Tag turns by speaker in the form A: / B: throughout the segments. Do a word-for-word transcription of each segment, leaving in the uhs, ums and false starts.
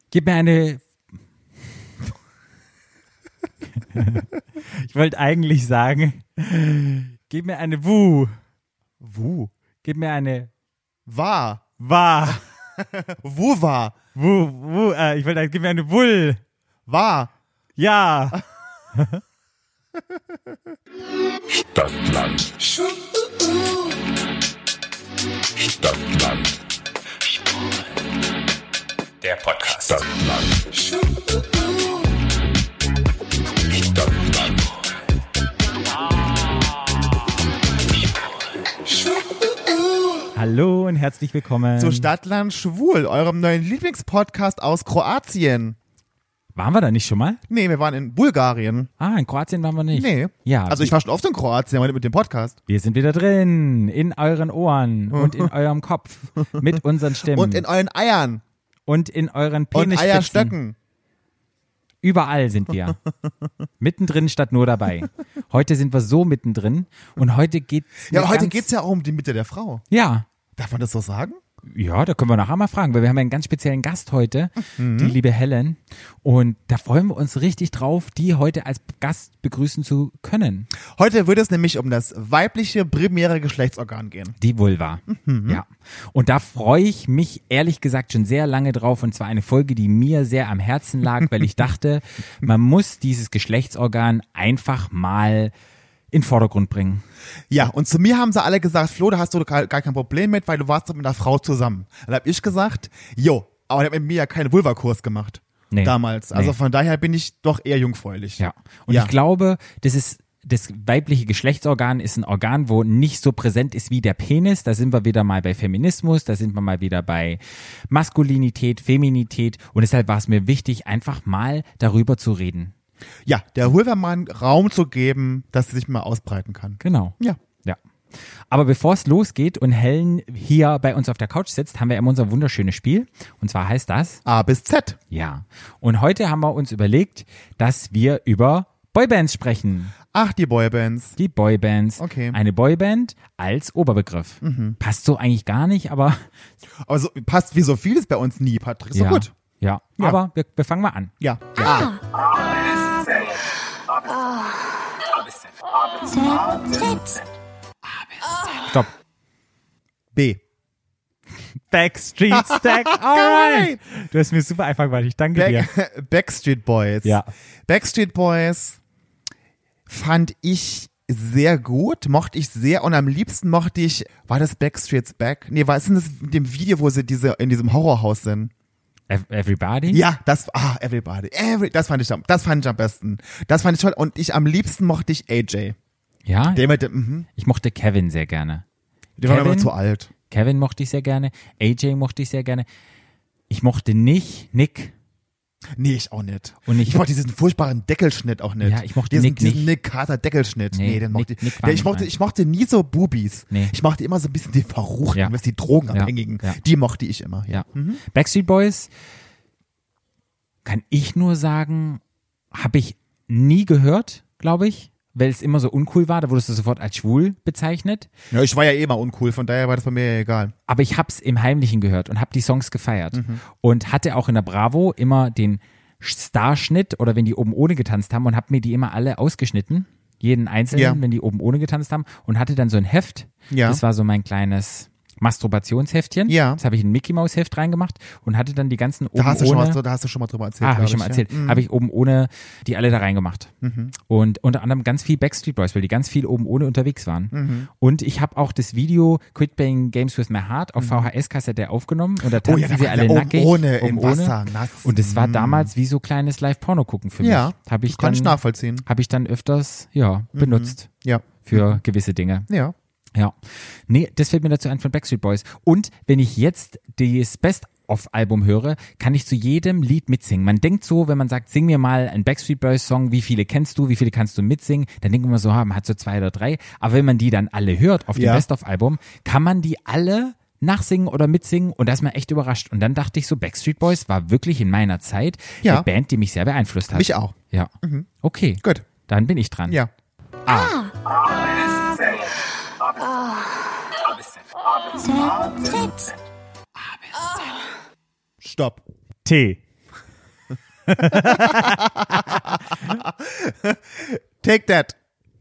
A: Gib mir eine... Ich wollte eigentlich sagen, gib mir eine Wu.
B: Wu.
A: Gib mir eine...
B: War.
A: War.
B: Wu war.
A: Wu, wu, äh, ich wollte sagen, gib mir eine Wull.
B: War.
A: Ja.
C: Stadtland. Stadtland. Der Podcast. Stadtland. Stadtland.
A: Hallo und herzlich willkommen
B: zu Stadtland Schwul, eurem neuen Lieblingspodcast aus Kroatien.
A: Waren wir da nicht schon mal?
B: Nee, wir waren in Bulgarien.
A: Ah, in Kroatien waren wir nicht.
B: Nee.
A: Ja.
B: Also ich war schon oft in Kroatien, aber nicht mit dem Podcast.
A: Wir sind wieder drin, in euren Ohren und in eurem Kopf, mit unseren Stimmen.
B: Und in euren Eiern.
A: Und in euren
B: Und
A: Penisspitzen.
B: Eierstöcken.
A: Überall sind wir. Mittendrin statt nur dabei. Heute sind wir so mittendrin und heute geht's
B: Ja, aber heute
A: ganz,
B: geht's ja auch um die Mitte der Frau.
A: Ja.
B: Darf man das so sagen?
A: Ja, da können wir nachher mal fragen, weil wir haben einen ganz speziellen Gast heute,
B: Mhm.
A: die liebe Helen. Und da freuen wir uns richtig drauf, die heute als Gast begrüßen zu können.
B: Heute wird es nämlich um das weibliche primäre Geschlechtsorgan gehen.
A: Die Vulva.
B: Mhm.
A: Ja. Und da freue ich mich ehrlich gesagt schon sehr lange drauf. Und zwar eine Folge, die mir sehr am Herzen lag, weil ich dachte, man muss dieses Geschlechtsorgan einfach mal in den Vordergrund bringen.
B: Ja, und zu mir haben sie alle gesagt, Flo, da hast du gar, gar kein Problem mit, weil du warst doch mit einer Frau zusammen. Dann habe ich gesagt, jo, aber der hat mit mir ja keinen Vulva-Kurs gemacht.
A: Nee.
B: Damals. Also
A: Nee.
B: von daher bin ich doch eher jungfräulich.
A: Ja. Und
B: Ja.
A: ich glaube, das ist das weibliche Geschlechtsorgan ist ein Organ, wo nicht so präsent ist wie der Penis. Da sind wir wieder mal bei Feminismus, da sind wir mal wieder bei Maskulinität, Feminität. Und deshalb war es mir wichtig, einfach mal darüber zu reden.
B: Ja, der Vulva-Mann Raum zu geben, dass sie sich mal ausbreiten kann.
A: Genau.
B: Ja.
A: Ja. Aber bevor es losgeht und Helen hier bei uns auf der Couch sitzt, haben wir immer unser wunderschönes Spiel. Und zwar heißt das?
B: A bis Z.
A: Ja. Und heute haben wir uns überlegt, dass wir über Boybands sprechen.
B: Ach, die Boybands.
A: Die Boybands.
B: Okay.
A: Eine Boyband als Oberbegriff. Passt so eigentlich gar nicht, aber
B: Aber so, passt wie so vieles bei uns nie, Patrick. So
A: ja.
B: gut.
A: Ja.
B: Ja.
A: Aber wir, wir fangen mal an.
B: Ja. ja.
A: Stopp.
B: B.
A: Backstreet Stack. Alright. Du hast mir super einfach gemacht. Ich danke dir.
B: Back, Backstreet Boys.
A: Ja.
B: Backstreet Boys fand ich sehr gut, mochte ich sehr und am liebsten mochte ich, war das Backstreet's Back? Nee, war es in das, in dem Video, wo sie diese, in diesem Horrorhaus sind?
A: Ev- Everybody?
B: Ja, das, ah, Everybody, every, das fand ich, am- das fand ich am besten. Das fand ich toll und ich am liebsten mochte ich A J.
A: Ja?
B: Der mit dem, mhm.
A: Ich mochte Kevin sehr gerne.
B: Der war mir
A: Kevin?
B: immer zu alt.
A: Kevin mochte ich sehr gerne. A J mochte ich sehr gerne. Ich mochte nicht Nick.
B: Nee, ich auch nicht.
A: Und ich-
B: ich mochte diesen furchtbaren Deckelschnitt auch nicht.
A: Ja, ich mochte
B: diesen,
A: Nick
B: diesen
A: nicht.
B: Nick Carter Deckelschnitt.
A: Nee,
B: Nee, den mochte
A: Nick-
B: ich.
A: Nick war
B: Ja, ich
A: nicht
B: mochte,
A: meins.
B: ich mochte nie so Boobies.
A: Nee.
B: Ich mochte immer so ein bisschen die Verruchten,
A: Ja.
B: was die Drogenabhängigen.
A: Ja, ja.
B: Die mochte ich immer.
A: Ja. Backstreet Boys, kann ich nur sagen, habe ich nie gehört, glaube ich, weil es immer so uncool war. Da wurdest du sofort als schwul bezeichnet.
B: Ja, ich war ja eh mal uncool, von daher war das bei mir ja egal.
A: Aber ich habe es im Heimlichen gehört und habe die Songs gefeiert. Und hatte auch in der Bravo immer den Starschnitt oder wenn die oben ohne getanzt haben und habe mir die immer alle ausgeschnitten. Jeden einzelnen,
B: Ja.
A: wenn die oben ohne getanzt haben. Und hatte dann so ein Heft.
B: Ja.
A: Das war so mein kleines Masturbationsheftchen.
B: Ja.
A: Das habe ich in ein Mickey Maus Heft reingemacht und hatte dann die ganzen oben
B: Da hast, du schon
A: ohne.
B: mal, da hast du schon mal drüber erzählt.
A: Ah, habe
B: glaub
A: ich schon mal
B: ja.
A: erzählt. Habe ich oben ohne die alle da reingemacht. Und unter anderem ganz viel Backstreet Boys, weil die ganz viel oben ohne unterwegs waren. Und ich habe auch das Video Quit Playing Games with My Heart auf V H S-Kassette aufgenommen. Und da
B: Oh
A: tanzen
B: ja, da
A: sie
B: waren
A: alle
B: sie oben
A: nackig.
B: ohne,
A: oben
B: im
A: ohne.
B: Wasser, nass.
A: Und es war damals wie so kleines Live-Porno gucken für mich.
B: Ja,
A: Habe ich
B: kann
A: dann,
B: ich nachvollziehen.
A: habe ich dann öfters, ja, benutzt
B: Ja.
A: für gewisse Dinge.
B: Ja.
A: Ja. Nee, das fällt mir dazu ein von Backstreet Boys. Und wenn ich jetzt das Best-of-Album höre, kann ich zu jedem Lied mitsingen. Man denkt so, wenn man sagt, sing mir mal einen Backstreet Boys-Song, wie viele kennst du, wie viele kannst du mitsingen, dann denkt man so, ha, man hat so zwei oder drei. Aber wenn man die dann alle hört auf dem
B: Ja.
A: Best-of-Album, kann man die alle nachsingen oder mitsingen und da ist man echt überrascht. Und dann dachte ich so, Backstreet Boys war wirklich in meiner Zeit
B: Ja.
A: eine Band, die mich sehr beeinflusst hat.
B: Mich auch.
A: Ja. Okay.
B: Gut.
A: Dann bin ich dran.
B: Ja.
C: Z.
B: Stopp.
A: T.
B: Take That.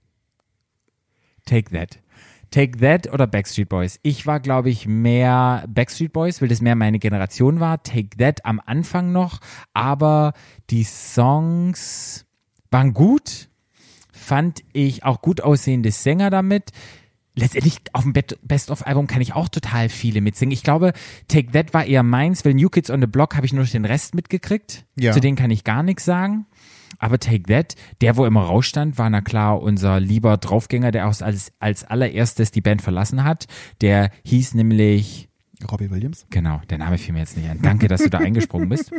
A: Take That. Take That oder Backstreet Boys? Ich war, glaube ich, mehr Backstreet Boys, weil das mehr meine Generation war. Take That am Anfang noch, aber die Songs waren gut, fand ich auch gut aussehende Sänger damit. Letztendlich auf dem Best-of-Album kann ich auch total viele mitsingen. Ich glaube, Take That war eher meins, weil New Kids on the Block habe ich nur den Rest mitgekriegt.
B: Ja.
A: Zu denen kann ich gar nichts sagen. Aber Take That, der, wo immer rausstand, war na klar unser lieber Draufgänger, der auch als, als allererstes die Band verlassen hat. Der hieß nämlich
B: Robbie Williams.
A: Genau, der Name fiel mir jetzt nicht ein. Danke, dass du da eingesprungen bist.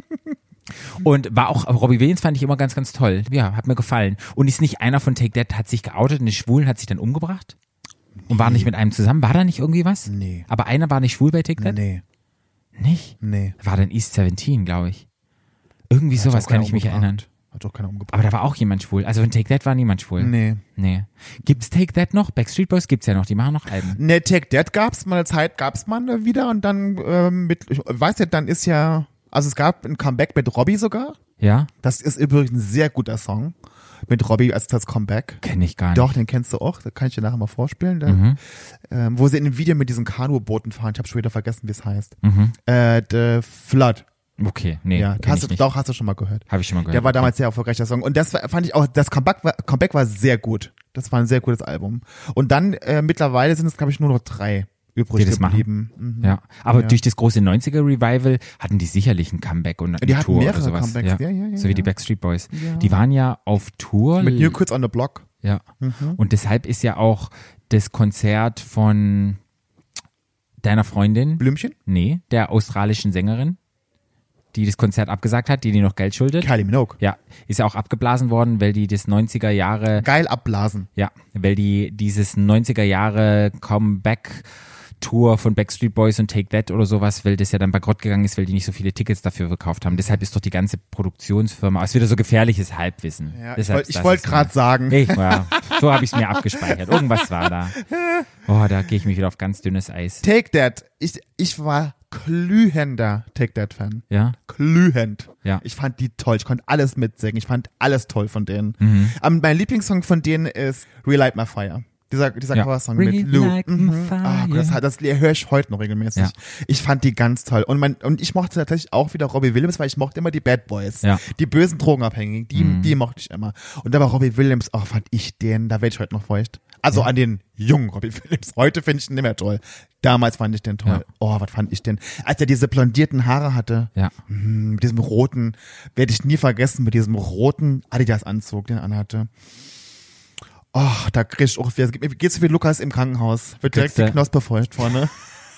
A: Und war auch, Robbie Williams fand ich immer ganz, ganz toll. Ja, hat mir gefallen. Und ist nicht einer von Take That, hat sich geoutet und ist schwul und hat sich dann umgebracht? Und war nicht mit einem zusammen? War da nicht irgendwie was?
B: Nee.
A: Aber einer war nicht schwul bei Take That?
B: Nee.
A: Nicht?
B: Nee.
A: War dann East siebzehn, glaube ich. Irgendwie
B: Hat
A: sowas
B: auch
A: kann
B: keiner
A: ich mich
B: umgebracht.
A: erinnern.
B: Hat doch keiner umgebracht.
A: Aber da war auch jemand schwul. Also von Take That war niemand schwul.
B: Nee.
A: Nee. Gibt's Take That noch? Backstreet Boys gibt's ja noch, die machen noch Alben.
B: Nee, Take That gab's mal eine Zeit, gab's mal wieder und dann ähm, mit, ich weiß ja, dann ist ja, also es gab ein Comeback mit Robbie sogar.
A: Ja?
B: Das ist übrigens ein sehr guter Song mit Robbie als das Comeback.
A: Kenn ich gar nicht.
B: Doch, den kennst du auch, da kann ich dir nachher mal vorspielen. Da,
A: Mhm.
B: ähm, wo sie in dem Video mit diesen Kanubooten fahren, ich habe schon wieder vergessen, wie es heißt.
A: Mhm.
B: Äh, The Flood.
A: Okay, nee,
B: Ja,
A: kenn
B: hast
A: ich
B: du,
A: nicht.
B: doch, hast du schon mal gehört.
A: Habe ich schon mal gehört.
B: Der war damals sehr erfolgreicher Song. Und das war, fand ich auch, das Comeback war, Comeback war sehr gut. Das war ein sehr gutes Album. Und dann, äh, mittlerweile sind es, glaube ich, nur noch drei übrig
A: Die das
B: geblieben. Mhm.
A: Ja, aber
B: Ja.
A: durch das große neunziger-Revival hatten die sicherlich ein Comeback und eine
B: Die hatten
A: Tour
B: mehrere
A: oder sowas.
B: Comebacks, ja, ja, ja,
A: so wie die
B: ja.
A: Backstreet Boys.
B: Ja.
A: Die waren ja auf Tour.
B: Mit New Kids on the Block.
A: Ja.
B: Mhm.
A: Und deshalb ist ja auch das Konzert von deiner Freundin,
B: Blümchen?
A: nee, der australischen Sängerin, die das Konzert abgesagt hat, die die noch Geld schuldet.
B: Kylie Minogue.
A: Ja, ist ja auch abgeblasen worden, weil die das neunziger Jahre,
B: Geil abblasen.
A: ja, weil die dieses neunziger Jahre Comeback Tour von Backstreet Boys und Take That oder sowas, weil das ja dann bankrott gegangen ist, weil die nicht so viele Tickets dafür verkauft haben. Deshalb ist doch die ganze Produktionsfirma, ist wieder so gefährliches Halbwissen.
B: Ja, ich
A: Deshalb
B: wollte ich
A: das
B: wollt
A: ist
B: gerade
A: mir-
B: sagen.
A: Ich, ja, so habe ich es mir abgespeichert. Irgendwas war da. Oh, da gehe ich mich wieder auf ganz dünnes Eis.
B: Take That. Ich, ich war glühender Take That-Fan.
A: Ja,
B: Glühend.
A: Ja.
B: Ich fand die toll. Ich konnte alles mitsingen. Ich fand alles toll von denen.
A: Mhm.
B: Um, mein Lieblingssong von denen ist Relight My Fire. Dieser, dieser
A: Ja.
B: Coversong mit
A: Relight
B: Lou.
A: My
B: Mhm.
A: Fire.
B: Ah, Gott, das, das höre ich heute noch regelmäßig.
A: Ja.
B: Ich fand die ganz toll. Und, mein, und ich mochte tatsächlich auch wieder Robbie Williams, weil ich mochte immer die Bad Boys.
A: Ja.
B: Die bösen Drogenabhängigen. Die,
A: Mhm.
B: die mochte ich immer. Und da war Robbie Williams, oh, fand ich den, da werde ich heute noch feucht. Also an den jungen Robbie Williams. Heute finde ich den nicht mehr toll. Damals fand ich den toll.
A: Ja.
B: Oh, was fand ich denn? Als er diese blondierten Haare hatte.
A: ja.
B: Hm, mit diesem roten, werde ich nie vergessen, mit diesem roten Adidas-Anzug, den er anhatte. Ach, da krieg ich auch, wie geht's so wie Lukas im Krankenhaus. Wird direkt
A: Kriegst
B: die
A: du-
B: Knospe feucht vorne.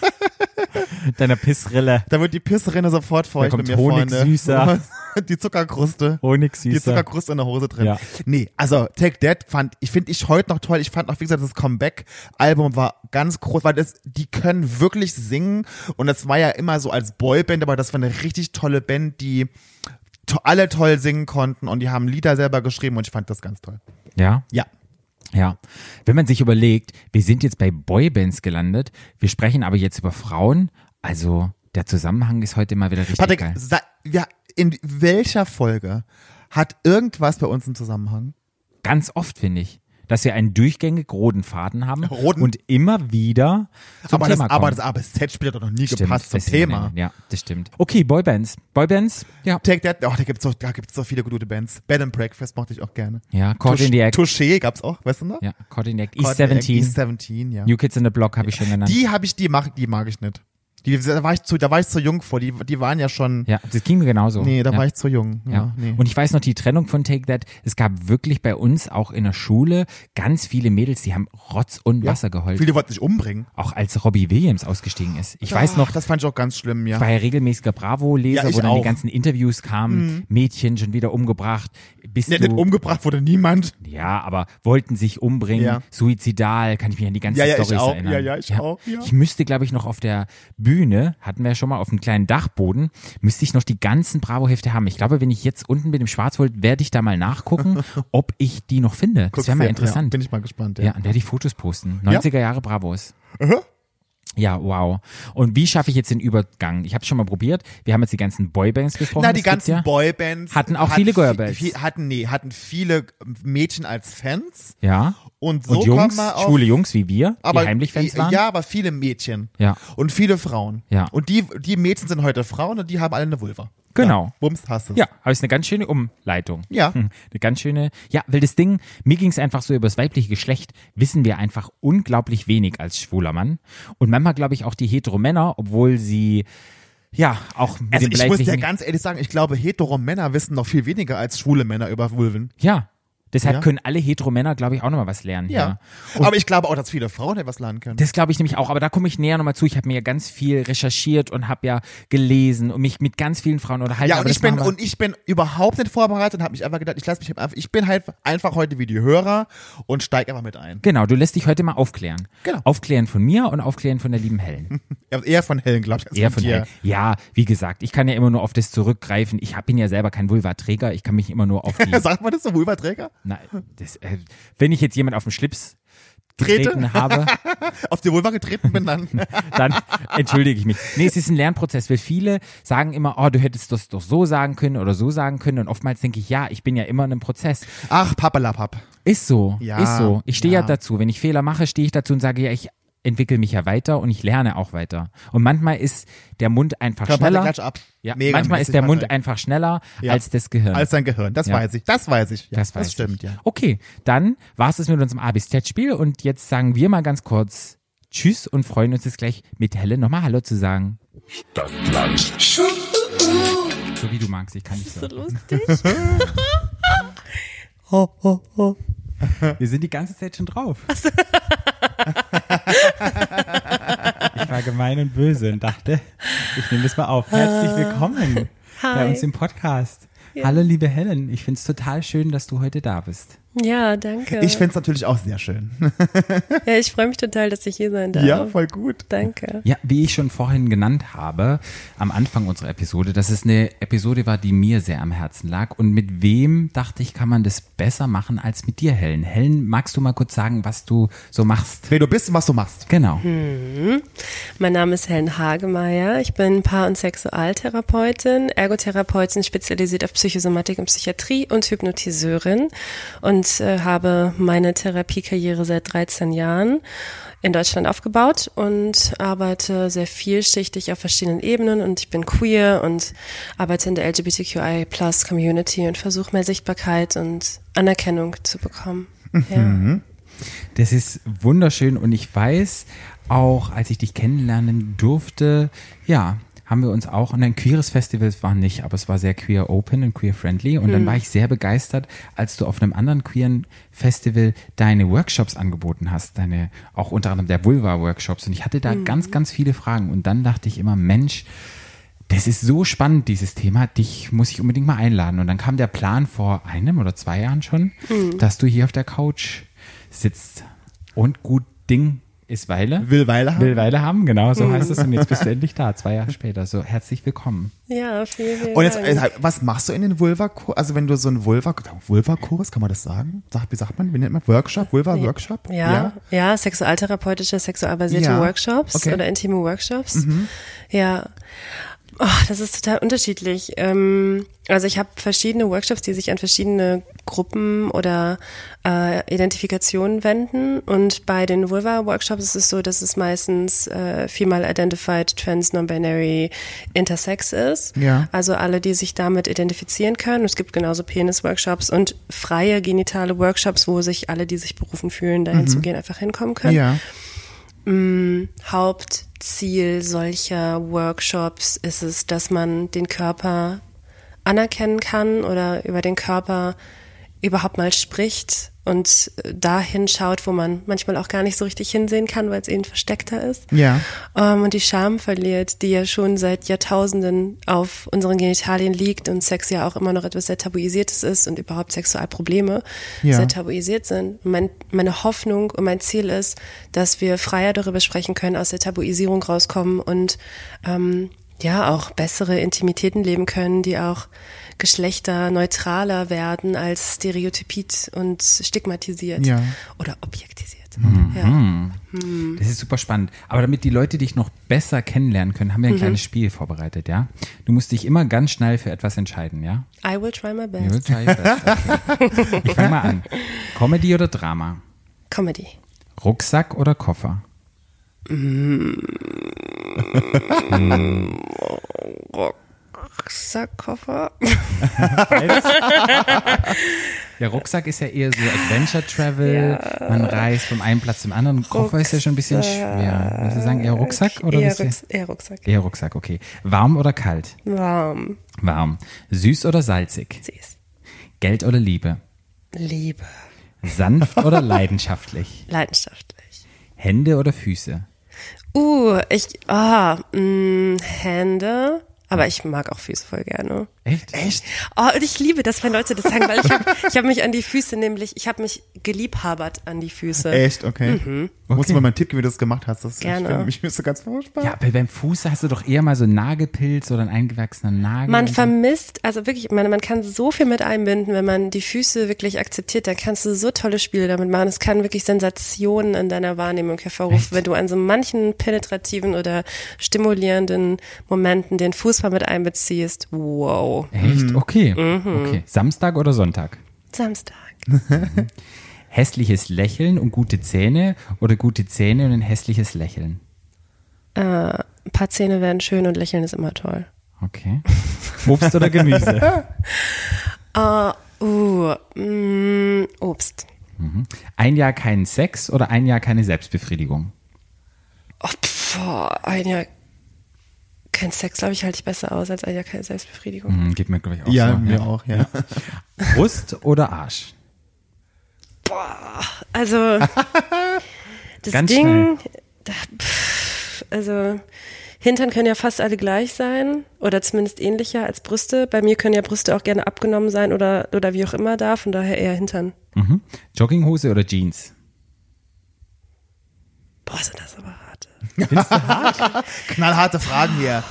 A: Deiner Pissrille.
B: Da wird die Pissrinne sofort feucht
A: kommt
B: bei mir
A: Honig
B: vorne.
A: süßer.
B: Die Zuckerkruste.
A: Honig
B: Die
A: süßer.
B: Zuckerkruste in der Hose drin.
A: Ja.
B: Nee, also Take That fand, ich finde ich heute noch toll. Ich fand auch, wie gesagt, das Comeback-Album war ganz groß, weil das, die können wirklich singen und das war ja immer so als Boyband, aber das war eine richtig tolle Band, die to- alle toll singen konnten und die haben Lieder selber geschrieben und ich fand das ganz toll.
A: Ja.
B: Ja.
A: Ja, wenn man sich überlegt, wir sind jetzt bei Boybands gelandet, wir sprechen aber jetzt über Frauen, also der Zusammenhang ist heute mal wieder richtig
B: Patrick,
A: geil.
B: sa- ja, in welcher Folge hat irgendwas bei uns einen Zusammenhang?
A: Ganz oft finde ich, dass wir einen durchgängig roten Faden haben
B: Roten.
A: und immer wieder zum
B: Aber
A: Thema
B: das, aber
A: kommen.
B: das A B Z spielt doch noch nie
A: Stimmt,
B: gepasst zum
A: das ist ja
B: Thema.
A: eine- Ja, das stimmt. Okay, Boybands. Boybands, ja.
B: Take That, oh, da gibt's so, da gibt's so viele gute Bands. Bed and Breakfast mochte ich auch gerne.
A: Ja, Caught in the Act.
B: Touché gab's auch, weißt du noch?
A: Ja, Caught in the Act.
B: Caught
A: East
B: in the Act,
A: siebzehn.
B: East siebzehn, ja.
A: New Kids in the Block habe ich schon genannt.
B: Die habe ich, die mag, die mag ich nicht. Die, da war ich zu, da war ich zu jung vor. Die, die waren ja schon.
A: Ja, das ging mir genauso.
B: Nee, da
A: ja.
B: war ich zu jung. Ja,
A: Ja.
B: nee.
A: Und ich weiß noch die Trennung von Take That. Es gab wirklich bei uns auch in der Schule ganz viele Mädels, die haben Rotz und Wasser geheult.
B: Viele wollten sich umbringen.
A: Auch als Robbie Williams ausgestiegen ist. Ich weiß noch,
B: Ach, das fand ich auch ganz schlimm, ja.
A: ich war ja regelmäßiger Bravo-Leser,
B: Ja, ich
A: wo dann
B: auch.
A: die ganzen Interviews kamen, Mädchen schon wieder umgebracht. Bist
B: Nee,
A: du,
B: nicht umgebracht wurde niemand.
A: ja, aber wollten sich umbringen,
B: Ja.
A: suizidal, kann ich mich an die ganzen
B: Ja, ja, ich
A: Storys
B: auch.
A: erinnern.
B: Ja, ja, ich auch, ja.
A: Ich müsste, glaube ich, noch auf der Bühne, hatten wir ja schon mal auf einem kleinen Dachboden, müsste ich noch die ganzen Bravo-Hefte haben. Ich glaube, wenn ich jetzt unten bin im Schwarzwald, werde ich da mal nachgucken, ob ich die noch finde. Das
B: Guck's
A: wäre mal
B: dir- Ja,
A: interessant.
B: bin ich mal gespannt,
A: Ja,
B: ja.
A: und werde ich Fotos posten. neunziger Jahre Bravos. Ja, wow. Und wie schaffe ich jetzt den Übergang? Ich habe es schon mal probiert. Wir haben jetzt die ganzen Boybands besprochen.
B: Na, die
A: Das gibt's
B: ganzen
A: ja.
B: Boybands
A: Hatten auch
B: hatten
A: viele
B: vi-
A: Girlbands.
B: vi- hatten nee, hatten viele Mädchen als Fans.
A: Ja.
B: Und so
A: Und Jungs,
B: kommt man auf,
A: schwule Jungs wie wir,
B: aber
A: die heimlich Fans waren.
B: Ja, aber viele Mädchen.
A: Ja.
B: Und viele Frauen.
A: Ja.
B: Und die die Mädchen sind heute Frauen und die haben alle eine Vulva.
A: Genau.
B: Ja, Bums, hast du.
A: Ja, aber es ist eine ganz schöne Umleitung.
B: Ja.
A: Hm, eine ganz schöne, ja, weil das Ding, mir ging es einfach so, über das weibliche Geschlecht wissen wir einfach unglaublich wenig als schwuler Mann. Und manchmal glaube ich auch die Hetero-Männer, obwohl sie, ja, auch mit
B: Also
A: dem
B: ich muss dir
A: leiblichen-
B: ganz ehrlich sagen, ich glaube, hetero Männer wissen noch viel weniger als schwule Männer über Vulven.
A: Ja, deshalb
B: Ja.
A: können alle Hetero-Männer, glaube ich, auch nochmal was lernen.
B: Ja.
A: Und
B: Aber ich glaube auch, dass viele Frauen etwas lernen können.
A: das glaube ich nämlich auch, aber da komme ich näher nochmal zu. Ich habe mir ja ganz viel recherchiert und habe ja gelesen und mich mit ganz vielen Frauen unterhalten.
B: Ja,
A: aber
B: und ich
A: das
B: bin
A: machen wir-
B: und ich bin überhaupt nicht vorbereitet und habe mich einfach gedacht, ich lasse mich einfach, ich bin halt einfach heute wie die Hörer und steige einfach mit ein.
A: Genau, du lässt dich heute mal aufklären.
B: Genau.
A: Aufklären von mir und aufklären von der lieben Helen.
B: Ja, eher von Helen, glaube ich, als
A: Eher
B: von
A: von
B: dir.
A: Helen. Ja, wie gesagt, ich kann ja immer nur auf das zurückgreifen. Ich hab- bin ja selber kein Vulva-Träger. Ich kann mich immer nur auf die.
B: Sagt man das so, Vulvaträger?
A: Na, das, äh, wenn ich jetzt jemand auf den Schlips
B: Trete?
A: getreten habe,
B: Auf die Vulva getreten bin dann.
A: dann entschuldige ich mich. Nee, es ist ein Lernprozess, weil viele sagen immer, oh, du hättest das doch so sagen können oder so sagen können. Und oftmals denke ich, ja, ich bin ja immer in einem Prozess.
B: Ach, Papalapap.
A: Ist so,
B: Ja,
A: ist so. Ich stehe ja.
B: ja.
A: dazu. Wenn ich Fehler mache, stehe ich dazu und sage, ja, ich entwickle mich ja weiter und ich lerne auch weiter. Und manchmal ist der Mund einfach
B: Körper,
A: schneller.
B: Klatsch ab.
A: Ja,
B: Mega
A: manchmal
B: mäßig,
A: ist der Mund
B: Patrick.
A: einfach schneller
B: Ja.
A: als das Gehirn.
B: Als dein Gehirn, das
A: Ja.
B: weiß ich. Das weiß ich. Ja,
A: das weiß
B: das stimmt,
A: ich.
B: ja.
A: Okay, dann war es das mit unserem A bis Z-Spiel und jetzt sagen wir mal ganz kurz Tschüss und freuen uns jetzt gleich mit Helen nochmal Hallo zu sagen.
C: Stadtland.
A: So wie du magst, ich kann nicht
D: So
A: so.
D: lustig.
A: Wir sind die ganze Zeit schon drauf. Ich war gemein und böse und dachte, ich nehme das mal auf. Herzlich willkommen bei
D: Hi.
A: uns im Podcast. Hallo liebe Helen, ich finde es total schön, dass du heute da bist.
D: Ja, danke.
B: Ich finde es natürlich auch sehr schön.
D: ja, ich freue mich total, dass ich hier sein darf.
B: Ja, voll gut.
D: Danke.
A: Ja, wie ich schon vorhin genannt habe, am Anfang unserer Episode, dass es eine Episode war, die mir sehr am Herzen lag. Und mit wem, dachte ich, kann man das besser machen als mit dir, Helen? Helen, magst du mal kurz sagen, was du so machst?
B: Wer du bist und was du machst.
A: Genau.
D: Mein Name ist Helen Hagemeyer. Ich bin Paar- und Sexualtherapeutin, Ergotherapeutin, spezialisiert auf Psychosomatik und Psychiatrie und Hypnotiseurin und äh, habe meine Therapiekarriere seit dreizehn Jahren in Deutschland aufgebaut und arbeite sehr vielschichtig auf verschiedenen Ebenen und ich bin queer und arbeite in der L G B T Q I plus Community und versuche mehr Sichtbarkeit und Anerkennung zu bekommen. Ja.
A: Das ist wunderschön und ich weiß auch, als ich dich kennenlernen durfte, ja, haben wir uns auch, und ein queeres Festival es war nicht, aber es war sehr queer open und queer friendly und dann war ich sehr begeistert, als du auf einem anderen queeren Festival deine Workshops angeboten hast, deine, auch unter anderem der Vulva-Workshops und ich hatte da ganz, ganz viele Fragen und dann dachte ich immer, Mensch, das ist so spannend, dieses Thema, dich muss ich unbedingt mal einladen und dann kam der Plan vor einem oder zwei Jahren schon, dass du hier auf der Couch sitzt und gut Ding ist Weile.
B: Will Weile haben.
A: Will Weile haben, genau, so heißt es. Und jetzt bist du endlich da, zwei Jahre später. So, herzlich willkommen.
D: Ja, vielen, vielen
B: Und jetzt,
D: Dank.
B: äh, was machst du in den Vulva-Kurs? Also wenn du so einen Vulva, Vulva-Kurs, kann man das sagen? Sag, wie sagt man? Wie nennt man? Workshop? Vulva-Workshop?
D: Ja, ja, sexualtherapeutische, sexualbasierte
B: Ja,
D: Workshops
B: okay.
D: oder intime Workshops. Ja. Oh, das ist total unterschiedlich. Ähm, also ich habe verschiedene Workshops, die sich an verschiedene Gruppen oder äh, Identifikationen wenden. Und bei den Vulva-Workshops ist es so, dass es meistens äh, Female Identified, Trans, Non-Binary, Intersex ist.
B: Ja.
D: Also alle, die sich damit identifizieren können. Es gibt genauso Penis-Workshops und freie genitale Workshops, wo sich alle, die sich berufen fühlen, dahin zu gehen, einfach hinkommen können.
B: Ja.
D: Mm, Hauptziel solcher Workshops ist es, dass man den Körper anerkennen kann oder über den Körper überhaupt mal spricht und dahin schaut, wo man manchmal auch gar nicht so richtig hinsehen kann, weil es eben versteckter ist.
B: Ja.
D: Ähm, und die Scham verliert, die ja schon seit Jahrtausenden auf unseren Genitalien liegt und Sex ja auch immer noch etwas sehr Tabuisiertes ist und überhaupt Sexualprobleme
B: Ja.
D: sehr tabuisiert sind. Mein, meine Hoffnung und mein Ziel ist, dass wir freier darüber sprechen können, aus der Tabuisierung rauskommen und ähm, ja, auch bessere Intimitäten leben können, die auch geschlechterneutraler werden als stereotypiert und stigmatisiert
B: Ja.
D: oder objektiviert.
A: Mhm.
D: Ja.
A: Das ist super spannend. Aber damit die Leute dich noch besser kennenlernen können, haben wir ein kleines Spiel vorbereitet, ja? Du musst dich immer ganz schnell für etwas entscheiden, ja?
D: I will try my
A: You will
D: best.
A: try your best. Okay. Ich fange mal an. Comedy oder Drama?
D: Comedy.
A: Rucksack oder Koffer?
D: Rucksackkoffer.
A: Der Rucksack ist ja eher so Adventure Travel. Man reist vom einen Platz zum anderen. Koffer ist ja schon ein bisschen schwer. Würdest du sagen eher Rucksack oder
D: Eher,
A: bist du-
D: Rucks eher Rucksack.
A: eher Rucksack? Okay. Warm oder kalt?
D: Warm.
A: Warm. Süß oder salzig?
D: Süß.
A: Geld oder Liebe?
D: Liebe.
A: Sanft oder leidenschaftlich?
D: Leidenschaftlich.
A: Hände oder Füße?
D: Uh, ich, ah, mh, Hände. Aber ich mag auch Füße voll gerne.
A: Echt?
B: Echt?
D: Oh, und ich liebe das, wenn Leute das sagen, weil ich habe ich hab mich an die Füße nämlich, ich habe mich geliebhabert an die Füße.
B: Echt? Okay. Musst du mir mal einen Tipp geben, wie du das gemacht hast. Das,
D: Gerne.
B: Ich finde mich so ganz furchtbar.
A: Ja, aber beim Fuß hast du doch eher mal so einen Nagelpilz oder einen eingewachsenen Nagel.
D: Man
A: und so.
D: vermisst, also wirklich, man, man kann so viel mit einbinden, wenn man die Füße wirklich akzeptiert, dann kannst du so tolle Spiele damit machen. Es kann wirklich Sensationen in deiner Wahrnehmung hervorrufen,
A: Echt?
D: wenn du an so manchen penetrativen oder stimulierenden Momenten den Fuß mal mit einbeziehst. Wow.
A: Echt? Okay.
D: Mhm.
A: Okay. Samstag oder Sonntag?
D: Samstag.
A: Hässliches Lächeln und gute Zähne oder gute Zähne und ein hässliches Lächeln?
D: Äh, ein paar Zähne werden schön und Lächeln ist immer toll.
A: Okay. Obst oder Gemüse?
D: Uh, uh, mm, Obst.
A: Ein Jahr keinen Sex oder ein Jahr keine Selbstbefriedigung?
D: Oh, pff, ein Jahr kein Sex, glaube ich, halte ich besser aus als ein Jahr keine Selbstbefriedigung.
A: Hm, geht mir, glaube ich, auch
B: Ja,
A: so.
B: mir auch, ja.
A: Brust oder Arsch?
D: Boah, also das
A: Ganz
D: Ding, da, pff, also Hintern können ja fast alle gleich sein oder zumindest ähnlicher als Brüste. Bei mir können ja Brüste auch gerne abgenommen sein oder, oder wie auch immer da, von daher eher Hintern.
A: Mhm. Jogginghose oder Jeans?
D: Boah, sind das aber harte.
B: Knallharte Fragen hier.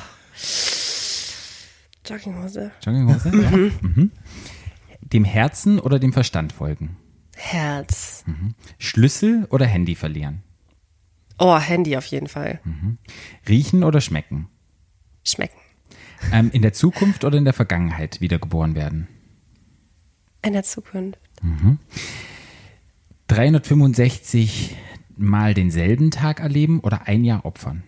D: Jogginghose.
A: Jogginghose? Ja. Mhm. Dem Herzen oder dem Verstand folgen?
D: Herz.
A: Schlüssel oder Handy verlieren?
D: Oh, Handy auf jeden Fall.
A: Riechen oder schmecken?
D: Schmecken.
A: Ähm, in der Zukunft oder in der Vergangenheit wiedergeboren werden?
D: In der Zukunft.
A: dreihundertfünfundsechzig Mal denselben Tag erleben oder ein Jahr opfern?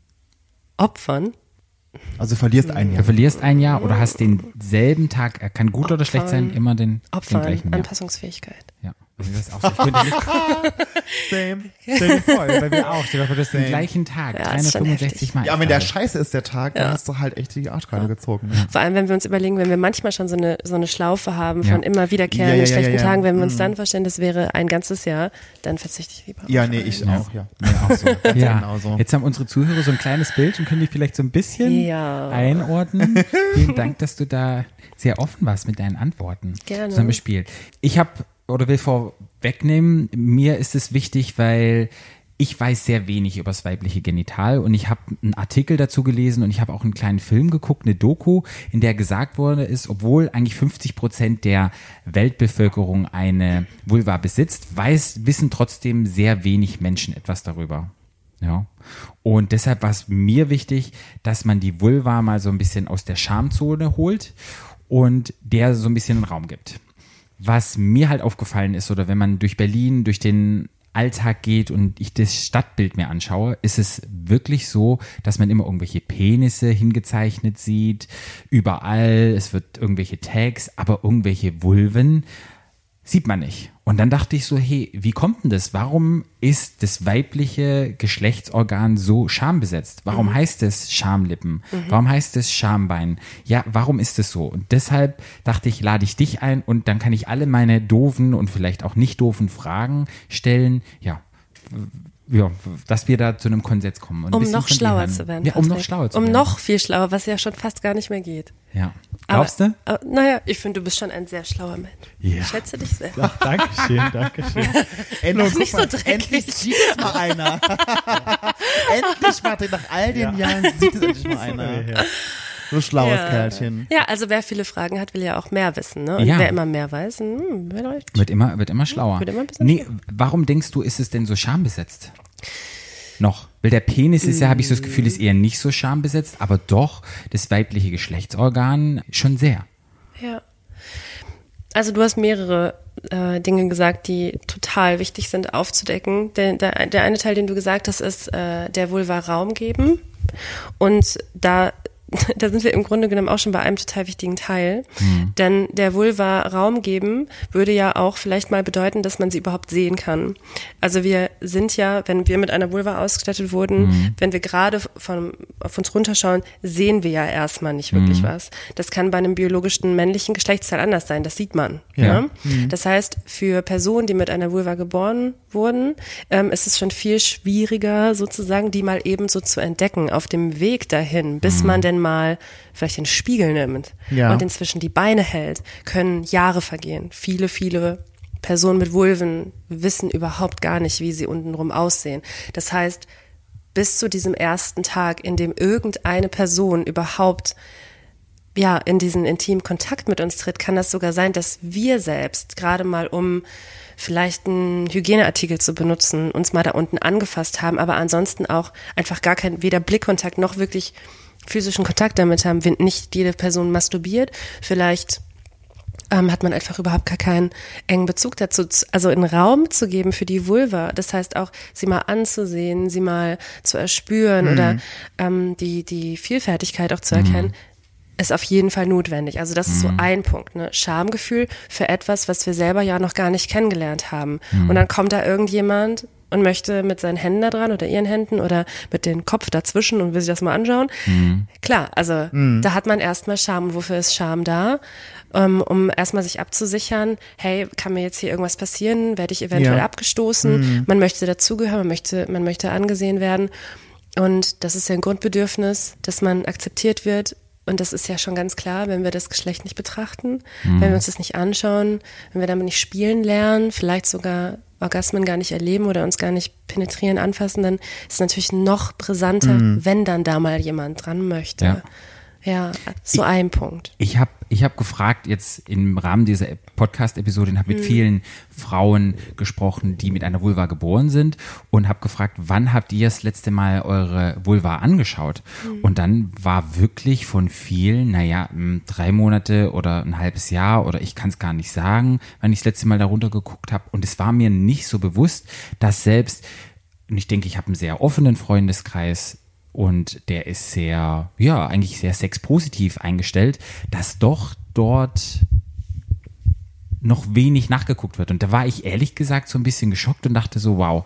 D: Opfern.
B: Also du verlierst ein
A: Du
B: Jahr.
A: verlierst ein Jahr oder hast denselben Tag, er kann gut oder schlecht sein, immer den, den
D: Opfern.
A: gleichen Jahr.
D: Anpassungsfähigkeit.
A: Ja. Also das ist auch so. Ich könnte nicht,
B: Same.
A: stell dir vor, bei mir auch. Stell dir vor, das ist den
B: Same.
A: gleichen Tag,
D: Ja, ist schon
A: dreihundertfünfundsechzig Mal.
B: Ja, wenn der scheiße ist, der Tag, dann hast du halt echt die Arschkarte gezogen. Ne?
D: Vor allem, wenn wir uns überlegen, wenn wir manchmal schon so eine, so eine Schlaufe haben von
A: Ja.
D: immer wiederkehrenden
B: Ja, ja, ja,
D: schlechten
B: ja, ja.
D: Tagen, wenn wir uns dann vorstellen, das wäre ein ganzes Jahr, dann verzichte ich lieber.
B: Ja,
D: auf
B: nee,
D: ein.
B: ich auch, ja.
A: Ja, auch so. Ja.
B: Genau so.
A: Jetzt haben unsere Zuhörer so ein kleines Bild und können dich vielleicht so ein bisschen
D: Ja.
A: einordnen. Vielen Dank, dass du da sehr offen warst mit deinen Antworten.
D: Gerne.
A: Zusammen Spiel. Ich habe oder will vorwegnehmen, mir ist es wichtig, weil ich weiß sehr wenig über das weibliche Genital und ich habe einen Artikel dazu gelesen und ich habe auch einen kleinen Film geguckt, eine Doku, in der gesagt wurde ist, obwohl eigentlich fünfzig Prozent der Weltbevölkerung eine Vulva besitzt, weiß, wissen trotzdem sehr wenig Menschen etwas darüber. Ja. Und deshalb war es mir wichtig, dass man die Vulva mal so ein bisschen aus der Schamzone holt und der so ein bisschen einen Raum gibt. Was mir halt aufgefallen ist, oder wenn man durch Berlin, durch den Alltag geht und ich das Stadtbild mir anschaue, ist es wirklich so, dass man immer irgendwelche Penisse hingezeichnet sieht, überall, es wird irgendwelche Tags, aber irgendwelche Vulven sieht man nicht. Und dann dachte ich so, hey, wie kommt denn das? Warum ist das weibliche Geschlechtsorgan so schambesetzt? Warum mhm. heißt es Schamlippen? Mhm. Warum heißt es Schambein? Ja, warum ist es so? Und deshalb dachte ich, lade ich dich ein und dann kann ich alle meine doofen und vielleicht auch nicht doofen Fragen stellen. Ja, ja, dass wir da zu einem Konsens kommen. Und ein
D: Um
A: bisschen
D: noch
A: von dir
D: schlauer
A: hören.
D: zu werden.
A: Ja, um noch
D: Patrick.
A: schlauer zu
D: um
A: werden.
D: Um noch viel schlauer, was ja schon fast gar nicht mehr geht.
A: Ja. Glaubst du?
D: Aber, aber, naja, ich finde, du bist schon ein sehr schlauer Mensch.
A: Ja.
D: Ich schätze dich sehr.
A: Ach, Dankeschön, Dankeschön.
B: Endlich,
D: Nicht so
B: guck mal,
D: dreckig.
B: Endlich sieht es mal einer. endlich, Martin, nach all den Jahren sieht es endlich mal einer. So schlaues
D: ja.
B: Kerlchen.
D: Ja, also wer viele Fragen hat, will ja auch mehr wissen, ne? Und
A: Ja.
D: wer immer mehr weiß, hm, vielleicht.
A: Wird immer, wird immer schlauer.
D: Wird immer ein bisschen
A: nee, warum denkst du, ist es denn so schambesetzt? Noch. Weil der Penis ist ja, habe ich so das Gefühl, ist eher nicht so schambesetzt, aber doch das weibliche Geschlechtsorgan schon sehr.
D: Ja. Also du hast mehrere äh, Dinge gesagt, die total wichtig sind aufzudecken. Der, der, der eine Teil, den du gesagt hast, ist äh, der Vulva Raum geben. Und da da sind wir im Grunde genommen auch schon bei einem total wichtigen Teil. Mhm. Denn der Vulva Raum geben würde ja auch vielleicht mal bedeuten, dass man sie überhaupt sehen kann. Also wir sind ja, wenn wir mit einer Vulva ausgestattet wurden, mhm. wenn wir gerade von, auf uns runterschauen, sehen wir ja erstmal nicht wirklich mhm. was. Das kann bei einem biologischen männlichen Geschlechtsteil anders sein, das sieht man.
A: Ja.
D: Ja?
B: Mhm.
D: Das heißt, für Personen, die mit einer Vulva geboren wurden, ähm, ist es schon viel schwieriger, sozusagen, die mal eben so zu entdecken, auf dem Weg dahin, bis mhm. man denn mal vielleicht den Spiegel nimmt
B: ja.
D: und inzwischen die Beine hält, können Jahre vergehen. Viele, viele Personen mit Vulven wissen überhaupt gar nicht, wie sie untenrum aussehen. Das heißt, bis zu diesem ersten Tag, in dem irgendeine Person überhaupt ja in diesen intimen Kontakt mit uns tritt, kann das sogar sein, dass wir selbst gerade mal um vielleicht einen Hygieneartikel zu benutzen, uns mal da unten angefasst haben, aber ansonsten auch einfach gar kein, weder Blickkontakt noch wirklich physischen Kontakt damit haben, wenn nicht jede Person masturbiert. Vielleicht ähm, hat man einfach überhaupt gar keinen engen Bezug dazu. Also einen Raum zu geben für die Vulva, das heißt auch, sie mal anzusehen, sie mal zu erspüren mhm. oder ähm, die, die Vielfältigkeit auch zu erkennen, mhm. ist auf jeden Fall notwendig. Also das ist so ein Punkt, ne? Schamgefühl für etwas, was wir selber ja noch gar nicht kennengelernt haben. Mhm. Und dann kommt da irgendjemand und möchte mit seinen Händen da dran oder ihren Händen oder mit dem Kopf dazwischen und will sich das mal anschauen. Mhm. Klar, also mhm. da hat man erstmal Scham. Und wofür ist Scham da? Um, um erstmal sich abzusichern, hey, kann mir jetzt hier irgendwas passieren? Werde ich eventuell
B: ja.
D: abgestoßen? Mhm. Man möchte dazugehören, man möchte, man möchte angesehen werden. Und das ist ja ein Grundbedürfnis, dass man akzeptiert wird. Und das ist ja schon ganz klar, wenn wir das Geschlecht nicht betrachten, mhm. wenn wir uns das nicht anschauen, wenn wir damit nicht spielen lernen, vielleicht sogar Orgasmen gar nicht erleben oder uns gar nicht penetrieren, anfassen, dann ist es natürlich noch brisanter, mhm. wenn dann da mal jemand dran möchte.
A: Ja,
D: ja so
A: ich,
D: ein Punkt.
A: Ich habe ich hab gefragt, jetzt im Rahmen dieser Podcast-Episode, habe mit mhm. vielen Frauen gesprochen, die mit einer Vulva geboren sind und habe gefragt, wann habt ihr das letzte Mal eure Vulva angeschaut? Mhm. Und dann war wirklich von vielen, naja, drei Monate oder ein halbes Jahr oder ich kann es gar nicht sagen, wann ich das letzte Mal darunter geguckt habe. Und es war mir nicht so bewusst, dass selbst, und ich denke, ich habe einen sehr offenen Freundeskreis, und der ist sehr, ja, eigentlich sehr sexpositiv eingestellt, dass doch dort noch wenig nachgeguckt wird. Und da war ich ehrlich gesagt so ein bisschen geschockt und dachte so, wow,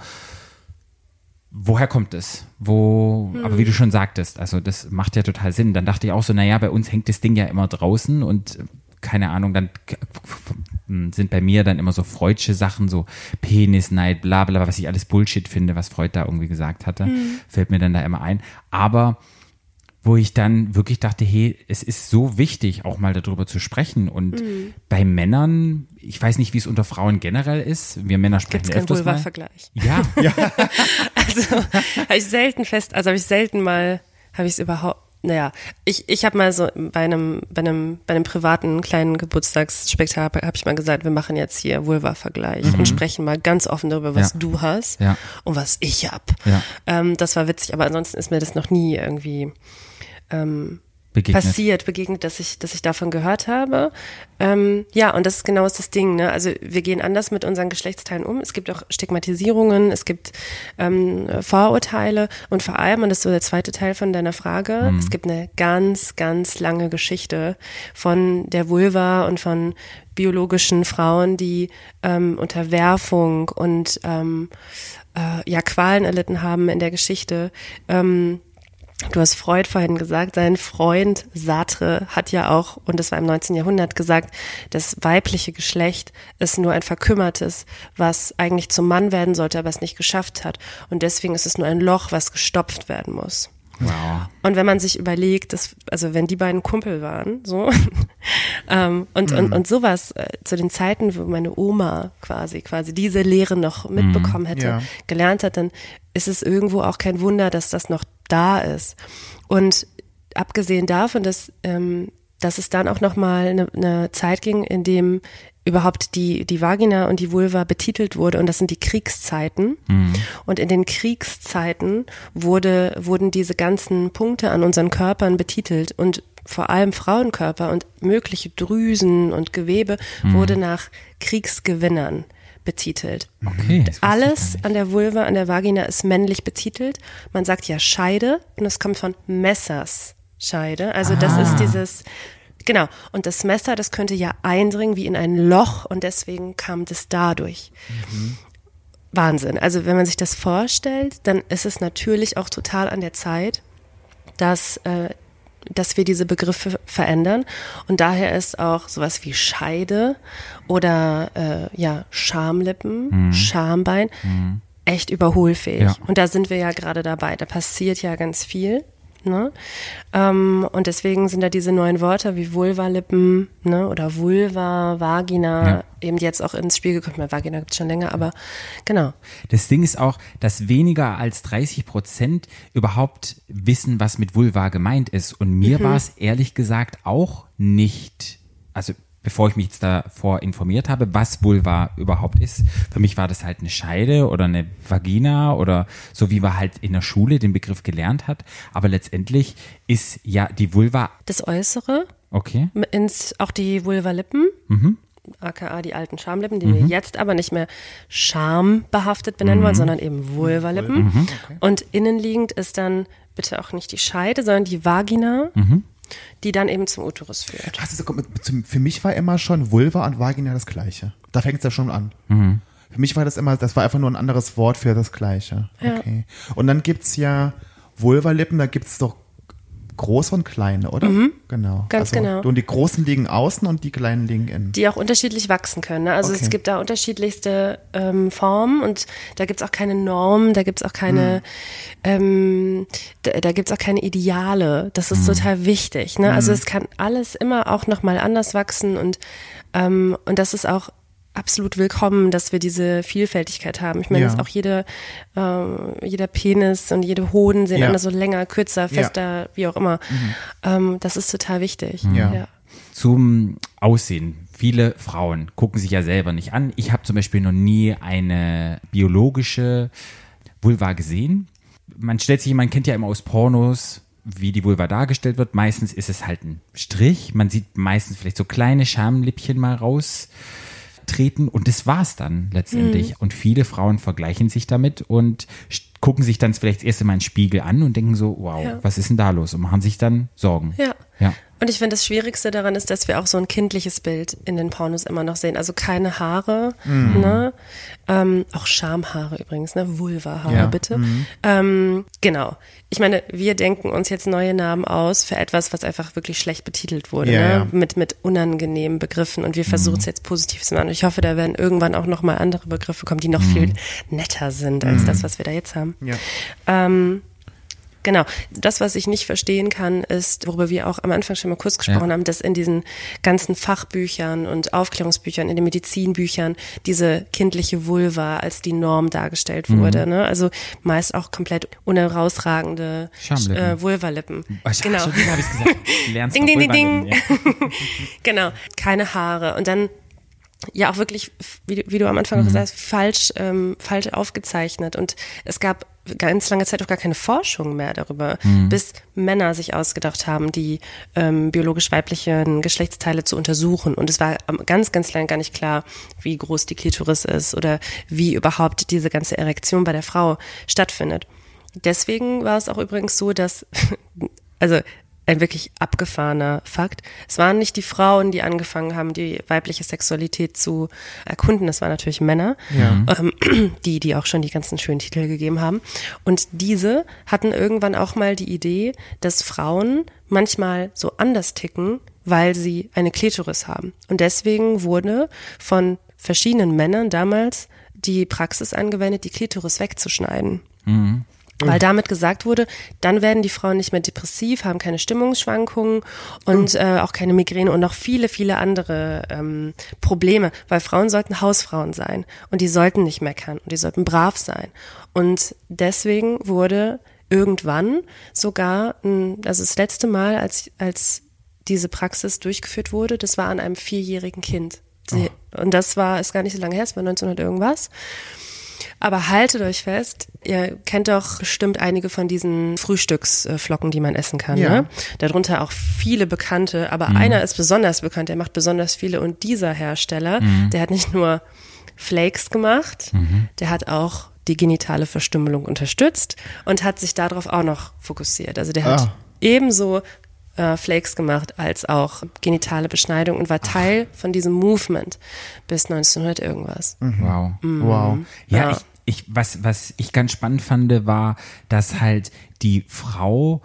A: woher kommt es? Wo, hm. aber wie du schon sagtest, also das macht ja total Sinn. Dann dachte ich auch so, naja, bei uns hängt das Ding ja immer draußen und keine Ahnung, dann sind bei mir dann immer so Freudsche Sachen, so Penisneid, bla bla, was ich alles Bullshit finde, was Freud da irgendwie gesagt hatte, mhm. fällt mir dann da immer ein. Aber wo ich dann wirklich dachte, hey, es ist so wichtig, auch mal darüber zu sprechen. Und mhm. bei Männern, ich weiß nicht, wie es unter Frauen generell ist, wir Männer sprechen
D: Gibt's
A: öfters
D: keinen
A: mal.
D: Vulva-Vergleich.
A: Ja. ja.
D: Also habe ich selten fest, also habe ich selten mal, habe ich es überhaupt, naja, ich, ich habe mal so bei einem, bei einem, bei einem privaten kleinen Geburtstagsspektakel habe ich mal gesagt, wir machen jetzt hier Vulva-Vergleich mhm. und sprechen mal ganz offen darüber, was
A: ja.
D: du hast
A: ja.
D: und was ich hab.
A: Ja.
D: Ähm, das war witzig, aber ansonsten ist mir das noch nie irgendwie ähm,
A: Begegnet.
D: passiert, begegnet, dass ich, dass ich davon gehört habe. Ähm, ja, und das ist genau das Ding, ne? Also wir gehen anders mit unseren Geschlechtsteilen um. Es gibt auch Stigmatisierungen, es gibt ähm, Vorurteile und vor allem, und das ist so der zweite Teil von deiner Frage, mhm. es gibt eine ganz, ganz lange Geschichte von der Vulva und von biologischen Frauen, die ähm, Unterwerfung und ähm, äh, ja, Qualen erlitten haben in der Geschichte. Ähm, Du hast Freud vorhin gesagt, sein Freund Sartre hat ja auch, und das war im neunzehnten Jahrhundert, gesagt, das weibliche Geschlecht ist nur ein verkümmertes, was eigentlich zum Mann werden sollte, aber es nicht geschafft hat. Und deswegen ist es nur ein Loch, was gestopft werden muss.
A: Wow.
D: Und wenn man sich überlegt, dass, also wenn die beiden Kumpel waren, so, ähm, und, mhm. und, und sowas äh, zu den Zeiten, wo meine Oma quasi, quasi diese Lehre noch mitbekommen hätte,
B: Ja.
D: gelernt hat, dann ist es irgendwo auch kein Wunder, dass das noch da ist. Und abgesehen davon, dass, ähm, dass es dann auch nochmal eine, eine Zeit ging, in dem überhaupt die, die Vagina und die Vulva betitelt wurde, und das sind die Kriegszeiten. Mhm. Und in den Kriegszeiten wurde, wurden diese ganzen Punkte an unseren Körpern betitelt, und vor allem Frauenkörper und mögliche Drüsen und Gewebe mhm. wurde nach Kriegsgewinnern betitelt.
A: Okay.
D: Alles an der Vulva, an der Vagina ist männlich betitelt. Man sagt ja Scheide, und es kommt von Messersscheide. Also ah. das ist dieses, genau. Und das Messer, das könnte ja eindringen wie in ein Loch, und deswegen kam das dadurch. Mhm. Wahnsinn. Also wenn man sich das vorstellt, dann ist es natürlich auch total an der Zeit, dass äh, dass wir diese Begriffe verändern, und daher ist auch sowas wie Scheide oder äh, ja Schamlippen, mhm. Schambein mhm. echt überholfähig. Ja. Und da sind wir ja gerade dabei. Da passiert ja ganz viel. Ne? Ähm, und deswegen sind da diese neuen Wörter wie Vulvalippen, ne? Oder Vulva, Vagina, ja. eben jetzt auch ins Spiel gekommen. Weil Vagina gibt es schon länger, aber genau.
A: Das Ding ist auch, dass weniger als dreißig Prozent überhaupt wissen, was mit Vulva gemeint ist. Und mir mhm. war es ehrlich gesagt auch nicht, also bevor ich mich jetzt davor informiert habe, was Vulva überhaupt ist. Für mich war das halt eine Scheide oder eine Vagina oder so, wie man halt in der Schule den Begriff gelernt hat. Aber letztendlich ist ja die Vulva
D: das Äußere,
A: okay.
D: ins, auch die Vulvalippen, mhm. aka die alten Schamlippen, die mhm. wir jetzt aber nicht mehr schambehaftet benennen mhm. wollen, sondern eben Vulvalippen. Mhm. Okay. Und innenliegend ist dann bitte auch nicht die Scheide, sondern die Vagina, mhm. die dann eben zum Uterus führt.
B: Also, für mich war immer schon Vulva und Vagina das Gleiche. Da fängt es ja schon an. Mhm. Für mich war das immer, das war einfach nur ein anderes Wort für das Gleiche.
D: Ja.
B: Okay. Und dann gibt's ja Vulvalippen, da gibt's doch große und kleine, oder? Mhm. Genau.
D: Ganz
B: also,
D: genau.
B: Und die großen liegen außen und die kleinen liegen innen.
D: Die auch unterschiedlich wachsen können. Ne? Also okay. es gibt da unterschiedlichste ähm, Formen, und da gibt's auch keine Norm, da gibt's auch keine, mhm. ähm, da, da gibt's auch keine Ideale. Das ist mhm. total wichtig. Ne? Mhm. Also es kann alles immer auch nochmal anders wachsen, und ähm, und das ist auch absolut willkommen, dass wir diese Vielfältigkeit haben. Ich meine,
B: ja.
D: dass auch jede, äh, jeder Penis und jede Hoden sehen
B: ja.
D: anders so länger, kürzer, fester, ja. wie auch immer. Mhm. Ähm, das ist total wichtig.
B: Ja.
D: Ja.
A: Zum Aussehen. Viele Frauen gucken sich ja selber nicht an. Ich habe zum Beispiel noch nie eine biologische Vulva gesehen. Man stellt sich, man kennt ja immer aus Pornos, wie die Vulva dargestellt wird. Meistens ist es halt ein Strich. Man sieht meistens vielleicht so kleine Schamlippchen mal raus treten, und das war's dann letztendlich. Mhm. Und viele Frauen vergleichen sich damit und gucken sich dann vielleicht das erste Mal einen Spiegel an und denken so, wow, ja. was ist denn da los? Und machen sich dann Sorgen.
D: Ja.
A: ja.
D: Und ich finde, das Schwierigste daran ist, dass wir auch so ein kindliches Bild in den Pornos immer noch sehen. Also keine Haare, mhm. ne? Ähm, auch Schamhaare übrigens, ne? Vulvahaare,
B: ja.
D: bitte.
B: Mhm.
D: Ähm, genau. Ich meine, wir denken uns jetzt neue Namen aus für etwas, was einfach wirklich schlecht betitelt wurde,
B: ja,
D: ne?
B: ja.
D: Mit, mit unangenehmen Begriffen, und wir versuchen es mhm. jetzt positiv zu machen. Und ich hoffe, da werden irgendwann auch nochmal andere Begriffe kommen, die noch mhm. viel netter sind als mhm. das, was wir da jetzt haben.
B: Ja.
D: Ähm, Genau. Das, was ich nicht verstehen kann, ist, worüber wir auch am Anfang schon mal kurz gesprochen ja. haben, dass in diesen ganzen Fachbüchern und Aufklärungsbüchern, in den Medizinbüchern diese kindliche Vulva als die Norm dargestellt
A: mhm.
D: wurde. Ne? Also meist auch komplett unherausragende äh, Vulvalippen.
A: Oh,
D: genau.
A: Schon wieder habe ich gesagt. Lernst
D: ding, ding, ding, ding.
A: Ja.
D: Genau. Keine Haare. Und dann ja auch wirklich, wie, wie du am Anfang mhm. gesagt hast, falsch, ähm, falsch aufgezeichnet. Und es gab ganz lange Zeit auch gar keine Forschung mehr darüber, mhm. bis Männer sich ausgedacht haben, die ähm, biologisch weiblichen Geschlechtsteile zu untersuchen. Und es war ganz, ganz lange gar nicht klar, wie groß die Klitoris ist oder wie überhaupt diese ganze Erektion bei der Frau stattfindet. Deswegen war es auch übrigens so, dass, also ein wirklich abgefahrener Fakt. Es waren nicht die Frauen, die angefangen haben, die weibliche Sexualität zu erkunden. Das waren natürlich Männer,
B: ja.
D: ähm, die, die auch schon die ganzen schönen Titel gegeben haben. Und diese hatten irgendwann auch mal die Idee, dass Frauen manchmal so anders ticken, weil sie eine Klitoris haben. Und deswegen wurde von verschiedenen Männern damals die Praxis angewendet, die Klitoris wegzuschneiden.
A: Mhm.
D: Weil damit gesagt wurde, dann werden die Frauen nicht mehr depressiv, haben keine Stimmungsschwankungen und äh, auch keine Migräne und noch viele, viele andere ähm, Probleme, weil Frauen sollten Hausfrauen sein und die sollten nicht meckern und die sollten brav sein. Und deswegen wurde irgendwann sogar, also das letzte Mal, als, als diese Praxis durchgeführt wurde, das war an einem vierjährigen Kind. Sie, oh. Und das war, ist gar nicht so lange her, es war neunzehnhundert irgendwas. Aber haltet euch fest, ihr kennt doch bestimmt einige von diesen Frühstücksflocken, die man essen kann.
B: Ja.
D: Ne? Darunter auch viele bekannte, aber
A: Mhm.
D: einer ist besonders bekannt, der macht besonders viele. Und dieser Hersteller,
A: Mhm.
D: der hat nicht nur Flakes gemacht,
A: Mhm.
D: der hat auch die genitale Verstümmelung unterstützt und hat sich darauf auch noch fokussiert. Also der hat
B: Ah.
D: ebenso äh, Flakes gemacht als auch genitale Beschneidung und war Teil von diesem Movement bis neunzehnhundert irgendwas.
A: Wow.
B: Wow.
A: Ja,
D: Ja.
A: ich, ich, was, was ich ganz spannend fand, war, dass halt die Frau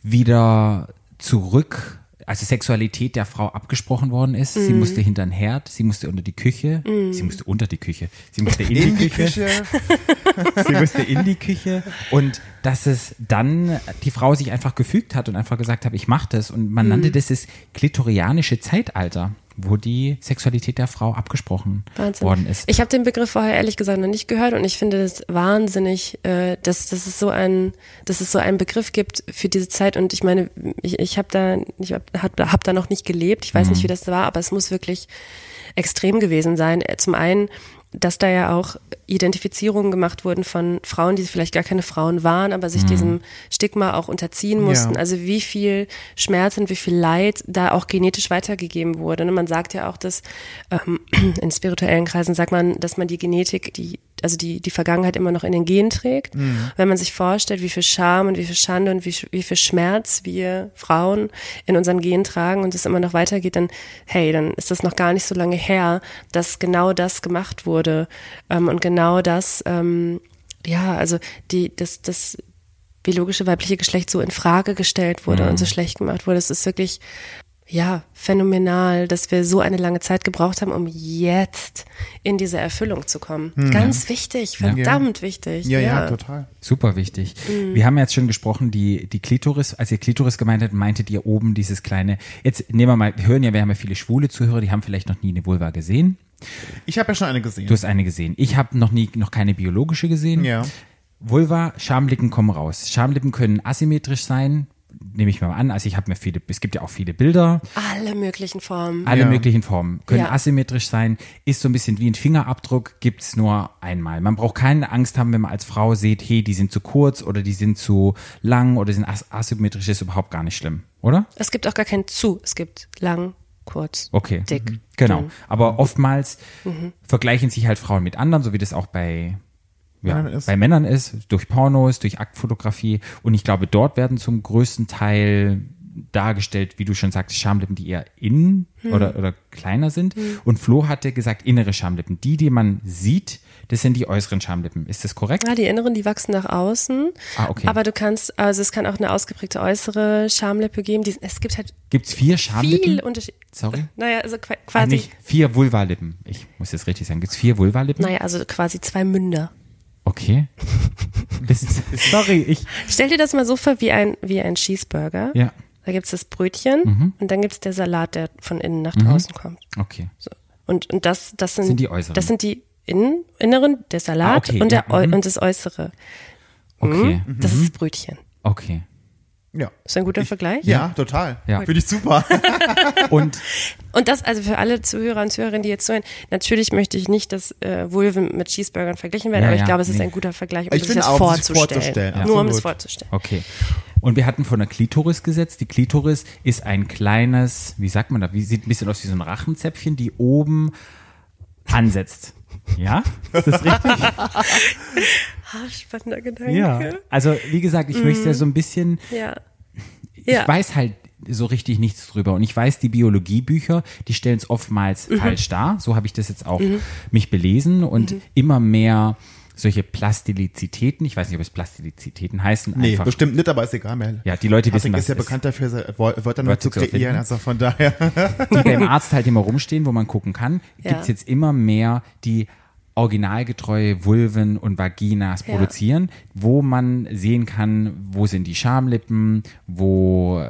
A: wieder zurück, also Sexualität der Frau abgesprochen worden ist. Sie musste hinter den Herd, sie musste unter die Küche, sie musste unter die Küche, sie musste in,
B: In
A: die,
B: die
A: Küche,
B: Küche.
A: sie musste in die Küche und dass es dann die Frau sich einfach gefügt hat und einfach gesagt hat, ich mach das und man nannte das das klitorianische Zeitalter, wo die Sexualität der Frau abgesprochen
D: Wahnsinn.
A: worden ist.
D: Ich habe den Begriff vorher ehrlich gesagt noch nicht gehört und ich finde das wahnsinnig, äh, dass, dass, es so ein, dass es so einen Begriff gibt für diese Zeit und ich meine, ich, ich habe da, ich hab, hab, hab da noch nicht gelebt, ich weiß
A: Mhm.
D: nicht, wie das war, aber es muss wirklich extrem gewesen sein. Zum einen, dass da ja auch Identifizierungen gemacht wurden von Frauen, die vielleicht gar keine Frauen waren, aber sich
A: Mhm.
D: diesem Stigma auch unterziehen mussten.
B: Ja.
D: Also wie viel Schmerz und wie viel Leid da auch genetisch weitergegeben wurde. Und man sagt ja auch, dass ähm, in spirituellen Kreisen sagt man, dass man die Genetik, die also die die Vergangenheit immer noch in den Genen trägt.
B: Mhm.
D: Wenn man sich vorstellt, wie viel Scham und wie viel Schande und wie, wie viel Schmerz wir Frauen in unseren Genen tragen und es immer noch weitergeht, dann hey, dann ist das noch gar nicht so lange her, dass genau das gemacht wurde ähm, und genau das, ähm, ja, also die das das biologische weibliche Geschlecht so in Frage gestellt wurde
A: Mhm.
D: und so schlecht gemacht wurde. Es ist wirklich ja, phänomenal, dass wir so eine lange Zeit gebraucht haben, um jetzt in diese Erfüllung zu kommen. Ganz wichtig, verdammt wichtig.
B: Ja, ja, total.
A: Super wichtig. Wir haben jetzt schon gesprochen, die, die Klitoris, als ihr Klitoris gemeint habt, meintet ihr oben dieses kleine, jetzt nehmen wir mal, wir hören ja, wir haben ja viele schwule Zuhörer, die haben vielleicht noch nie eine Vulva gesehen.
B: Ich habe ja schon eine gesehen.
A: Du hast eine gesehen. Ich habe noch nie, noch keine biologische gesehen.
B: Ja.
A: Vulva, Schamlippen kommen raus. Schamlippen können asymmetrisch sein, nehme ich mal an. Also ich habe mir viele, es gibt ja auch viele Bilder.
D: Alle möglichen Formen.
A: Alle
B: Ja.
A: möglichen Formen können
D: Ja.
A: asymmetrisch sein, ist so ein bisschen wie ein Fingerabdruck, gibt's nur einmal. Man braucht keine Angst haben, wenn man als Frau sieht, hey, die sind zu kurz oder die sind zu lang oder sind as asymmetrisch, ist überhaupt gar nicht schlimm, oder?
D: Es gibt auch gar kein zu. Es gibt lang, kurz,
A: Okay.
D: dick.
A: Mhm. Genau.
D: dünn.
A: Aber oftmals vergleichen sich halt Frauen mit anderen, so wie das auch bei ja,
B: Männern ist.
A: bei Männern ist, durch Pornos, durch Aktfotografie. Und ich glaube, dort werden zum größten Teil dargestellt, wie du schon sagst, Schamlippen, die eher innen oder, oder kleiner sind. Und Flo hatte gesagt, innere Schamlippen. Die, die man sieht, das sind die äußeren Schamlippen. Ist das korrekt?
D: Ja, die inneren, die wachsen nach außen.
A: Ah, okay.
D: Aber du kannst, also es kann auch eine ausgeprägte äußere Schamlippe geben. Die, es gibt halt
A: Gibt's vier Schamlippen?
D: viel Unterschied.
A: Sorry?
D: Naja, also qua-
A: Ah,
D: quasi,
A: nicht vier Vulvalippen. Ich muss jetzt richtig sagen. Gibt's vier Vulvalippen?
D: naja, also quasi zwei Münder.
A: Okay. Das ist, sorry, ich.
D: Stell dir das mal so vor wie ein, wie ein Cheeseburger.
A: Ja.
D: Da gibt's das Brötchen
A: Mhm.
D: und dann gibt's der Salat, der von innen nach draußen kommt.
A: Okay.
D: So. Und, und das, das sind,
A: Sind die äußeren.
D: Das sind die innen, inneren, der Salat
A: Ah, okay,
D: und, der,
A: ja, mhm.
D: und das Äußere.
A: Okay.
D: Mhm. Das ist das Brötchen.
A: Okay.
B: Ja.
D: Ist ein guter Vergleich?
B: Ja, total.
A: Ja.
B: Finde ich super.
A: Und
D: Und das, also für alle Zuhörer und Zuhörerinnen, die jetzt zuhören, natürlich möchte ich nicht, dass äh, Vulven mit Cheeseburgern verglichen werden,
A: Ja,
D: aber ich
A: ja,
D: glaube, es ist
A: nee.
D: ein guter Vergleich, um
B: Ich
D: sich
B: finde
D: das
B: auch, um sich
D: vorzustellen.
B: vorzustellen,
D: Nur um
B: absolut.
D: es vorzustellen.
A: okay. Und wir hatten von der Klitoris gesetzt. Die Klitoris ist ein kleines, wie sagt man da, wie sieht ein bisschen aus wie so ein Rachenzäpfchen, die oben ansetzt. Ja? Ist das richtig?
D: Ah, spannender Gedanke.
A: Also, wie gesagt, ich möchte ja so ein bisschen,
D: Ja.
A: ich
D: Ja.
A: weiß halt so richtig nichts drüber. Und ich weiß, die Biologiebücher, die stellen es oftmals
D: Mhm.
A: falsch dar. So habe ich das jetzt auch mich belesen und
D: Mhm.
A: immer mehr solche Plastizitäten, ich weiß nicht, ob es Plastizitäten heißen,
B: Nee,
A: einfach.
B: bestimmt nicht, aber ist egal, Mel.
A: Ja, die Leute wissen,
B: Patrick
A: was
B: ist ja
A: es ist.
B: bekannt dafür, Wör- Wörter nur
A: Wörter
B: zu
A: zu erfinden.
B: kreieren, also von daher.
A: Die beim Arzt halt immer rumstehen, wo man gucken kann,
D: Ja.
A: gibt's jetzt immer mehr, die originalgetreue Vulven und Vaginas
D: Ja.
A: produzieren, wo man sehen kann, wo sind die Schamlippen, wo,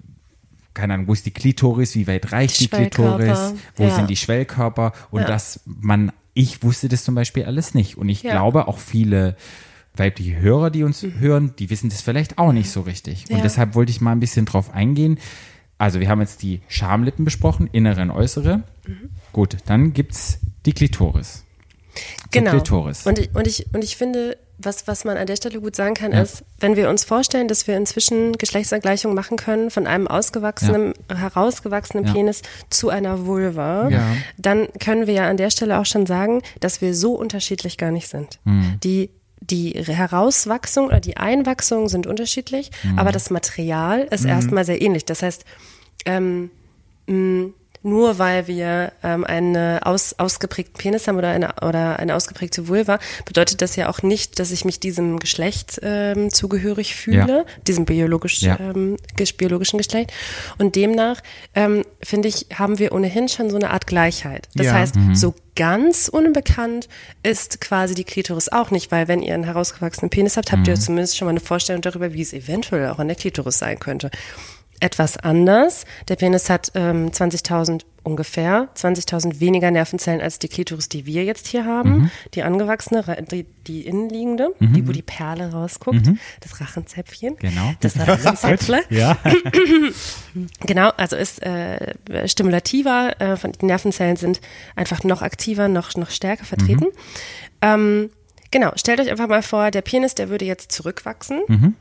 A: keine Ahnung, wo ist die Klitoris, wie weit reicht die,
D: Die Schwellkörper,
A: Klitoris, wo
D: ja.
A: sind die Schwellkörper und
D: Ja.
A: dass man, ich wusste das zum Beispiel alles nicht und ich
D: Ja.
A: glaube auch viele weibliche Hörer, die uns hören, die wissen das vielleicht auch nicht so richtig und
D: Ja.
A: deshalb wollte ich mal ein bisschen drauf eingehen. Also wir haben jetzt die Schamlippen besprochen, innere und äußere. Gut, dann gibt's die Klitoris. Zur
D: Genau.
A: Klitoris.
D: Und ich, und ich, und ich finde, was, was man an der Stelle gut sagen kann,
A: Ja.
D: ist, wenn wir uns vorstellen, dass wir inzwischen Geschlechtsangleichung machen können von einem ausgewachsenen, herausgewachsenen
A: Ja.
D: Penis zu einer Vulva,
B: Ja.
D: dann können wir ja an der Stelle auch schon sagen, dass wir so unterschiedlich gar nicht sind.
A: Mhm.
D: Die Die Herauswachsung oder die Einwachsung sind unterschiedlich,
A: Mhm.
D: aber das Material ist erstmal sehr ähnlich. Das heißt, ähm, mh, nur weil wir ähm, einen aus, ausgeprägten Penis haben oder eine, oder eine ausgeprägte Vulva, bedeutet das ja auch nicht, dass ich mich diesem Geschlecht ähm, zugehörig fühle,
A: Ja.
D: diesem biologisch,
A: Ja.
D: ähm, ges- biologischen Geschlecht. Und demnach, ähm, finde ich, haben wir ohnehin schon so eine Art Gleichheit. Das
B: Ja.
D: heißt, so ganz unbekannt ist quasi die Klitoris auch nicht, weil wenn ihr einen herausgewachsenen Penis habt, habt ihr zumindest schon mal eine Vorstellung darüber, wie es eventuell auch an der Klitoris sein könnte. Etwas anders. Der Penis hat ähm, zwanzigtausend ungefähr, zwanzigtausend weniger Nervenzellen als die Klitoris, die wir jetzt hier haben. Die angewachsene, re- die, die innenliegende, die, wo die Perle rausguckt, das Rachenzäpfchen.
A: Genau.
D: Das Rachenzäpfle.
A: Ja.
D: Genau, also ist äh, stimulativer, äh, von, die Nervenzellen sind einfach noch aktiver, noch, noch stärker vertreten. Ähm, genau, stellt euch einfach mal vor, der Penis, der würde jetzt zurückwachsen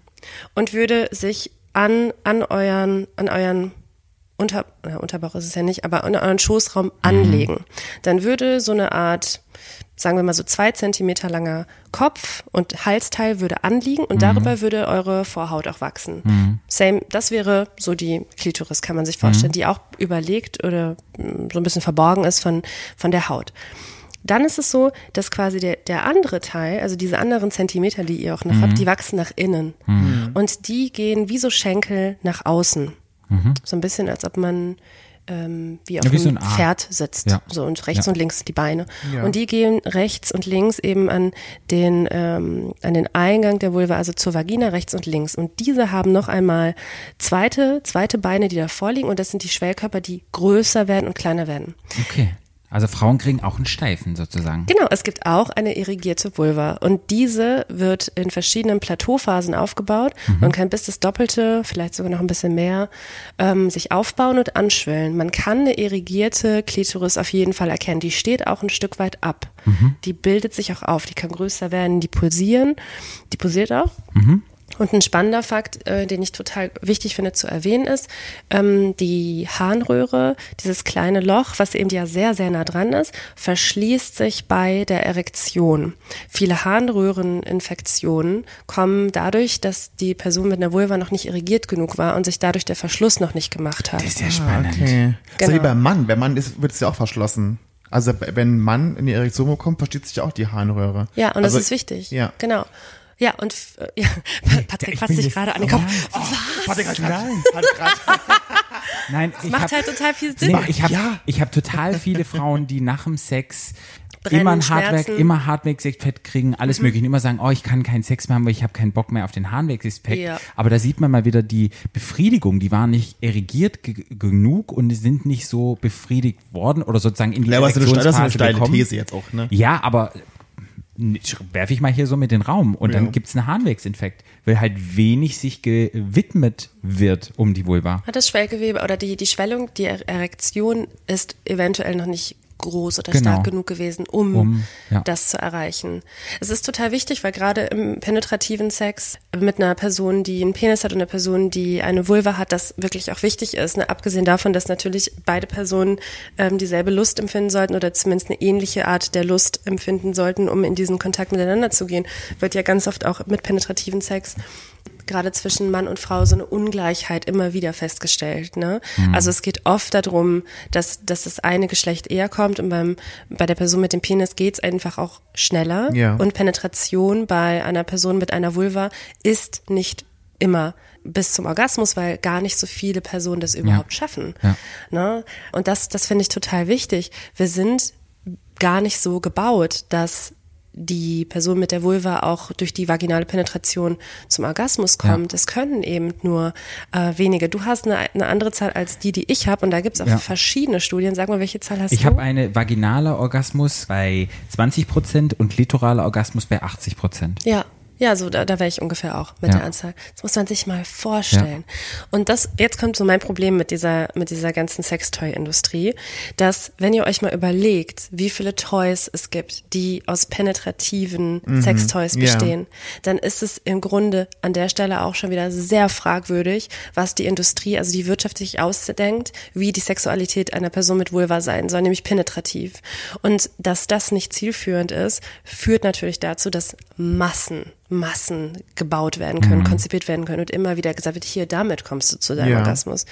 D: und würde sich an, an euren, an euren Unter, ja, Unterbauch ist es ja nicht, aber an euren Schoßraum anlegen. Dann würde so eine Art, sagen wir mal so zwei Zentimeter langer Kopf und Halsteil würde anliegen und darüber würde eure Vorhaut auch wachsen. Same, das wäre so die Klitoris, kann man sich vorstellen, die auch überlegt oder mh, so ein bisschen verborgen ist von, von der Haut. Dann ist es so, dass quasi der, der andere Teil, also diese anderen Zentimeter, die ihr auch noch habt, die wachsen nach innen. Und die gehen wie so Schenkel nach außen. So ein bisschen, als ob man ähm, wie auf
A: Ja, wie so
D: einem
A: ein A.
D: Pferd sitzt.
A: Ja.
D: So und rechts
A: Ja.
D: und links die Beine.
B: Ja.
D: Und die gehen rechts und links eben an den, ähm, an den Eingang der Vulva, also zur Vagina, rechts und links. Und diese haben noch einmal zweite, zweite Beine, die davor liegen. Und das sind die Schwellkörper, die größer werden und kleiner werden.
A: Okay. Also Frauen kriegen auch einen Steifen sozusagen.
D: Genau, es gibt auch eine irrigierte Vulva und diese wird in verschiedenen Plateauphasen aufgebaut und kann bis das Doppelte, vielleicht sogar noch ein bisschen mehr, ähm, sich aufbauen und anschwellen. Man kann eine irrigierte Klitoris auf jeden Fall erkennen. Die steht auch ein Stück weit ab. Die bildet sich auch auf, die kann größer werden, die pulsieren, die pulsiert auch. Und ein spannender Fakt, äh, den ich total wichtig finde zu erwähnen, ist, ähm, die Harnröhre, dieses kleine Loch, was eben ja sehr, sehr nah dran ist, verschließt sich bei der Erektion. Viele Harnröhreninfektionen kommen dadurch, dass die Person mit einer Vulva noch nicht irrigiert genug war und sich dadurch der Verschluss noch nicht gemacht hat.
A: Das ist ja
B: Ah,
A: spannend.
B: okay. So
D: Genau.
B: wie beim Mann. Beim Mann ist, wird es ja auch verschlossen. Also wenn ein Mann in die Erektion bekommt, versteht sich ja auch die Harnröhre.
D: Ja, und
B: also,
D: das ist wichtig.
B: Ja.
D: Genau. Ja, und äh, ja, Patrick
A: ich
D: fasst
A: bin
D: sich
A: jetzt-
D: gerade an den
A: Oh,
D: Kopf.
B: Warte, grad, grad, grad.
A: Nein, ich
D: Macht
A: hab,
D: halt total viel Sinn.
A: nee, ich habe
B: Ja.
A: ich hab total viele Frauen, die nach dem Sex
D: Brennen,
A: immer ein Hartwerk,
D: Schmerzen.
A: immer Hartwegsinfekt kriegen, alles mögliche. Und immer sagen, oh, ich kann keinen Sex mehr haben, weil ich habe keinen Bock mehr auf den Hartwegsinfekt.
D: Ja.
A: Aber da sieht man mal wieder die Befriedigung, die waren nicht erregiert ge genug und sind nicht so befriedigt worden oder sozusagen in die
B: Ja, aber das ist eine, das ist eine
A: Erektionsphase
B: steile
A: gekommen.
B: These jetzt auch, ne?
A: Ja, aber werfe ich mal hier so mit in den Raum und
B: Ja.
A: dann gibt's einen Harnwegsinfekt, weil halt wenig sich gewidmet wird um die Vulva.
D: Hat das Schwellgewebe oder die, die Schwellung, die Er- Erektion ist eventuell noch nicht groß oder
A: Genau.
D: stark genug gewesen, um,
A: Um, ja.
D: das zu erreichen. Es ist total wichtig, weil gerade im penetrativen Sex mit einer Person, die einen Penis hat und einer Person, die eine Vulva hat, das wirklich auch wichtig ist. Ne? Abgesehen davon, dass natürlich beide Personen ähm, dieselbe Lust empfinden sollten oder zumindest eine ähnliche Art der Lust empfinden sollten, um in diesen Kontakt miteinander zu gehen, wird ja ganz oft auch mit penetrativen Sex gerade zwischen Mann und Frau so eine Ungleichheit immer wieder festgestellt. Ne? Also es geht oft darum, dass, dass das eine Geschlecht eher kommt und beim, bei der Person mit dem Penis geht's einfach auch schneller.
B: Ja.
D: Und Penetration bei einer Person mit einer Vulva ist nicht immer bis zum Orgasmus, weil gar nicht so viele Personen das überhaupt schaffen.
A: Ja.
D: Ne? Und das, das finde ich total wichtig. Wir sind gar nicht so gebaut, dass die Person mit der Vulva auch durch die vaginale Penetration zum Orgasmus kommt.
A: Ja.
D: Es können eben nur äh, wenige. Du hast eine, eine andere Zahl als die, die ich habe und da gibt es auch
A: Ja.
D: verschiedene Studien. Sag mal, welche Zahl hast
A: Ich
D: du?
A: habe einen vaginalen Orgasmus bei zwanzig Prozent und klitoraler Orgasmus bei achtzig Prozent.
D: Ja. Ja, so da, da wäre ich ungefähr auch mit
A: Ja.
D: der Anzahl. Das muss man sich mal vorstellen. Und das, jetzt kommt so mein Problem mit dieser, mit dieser ganzen Sextoy-Industrie, dass, wenn ihr euch mal überlegt, wie viele Toys es gibt, die aus penetrativen Sextoys
B: ja.
D: bestehen, dann ist es im Grunde an der Stelle auch schon wieder sehr fragwürdig, was die Industrie, also die Wirtschaft sich ausdenkt, wie die Sexualität einer Person mit Vulva sein soll, nämlich penetrativ. Und dass das nicht zielführend ist, führt natürlich dazu, dass Massen Massen gebaut werden können, mhm. konzipiert werden können und immer wieder gesagt wird, hier, damit kommst du zu deinem
B: Ja.
D: Orgasmus.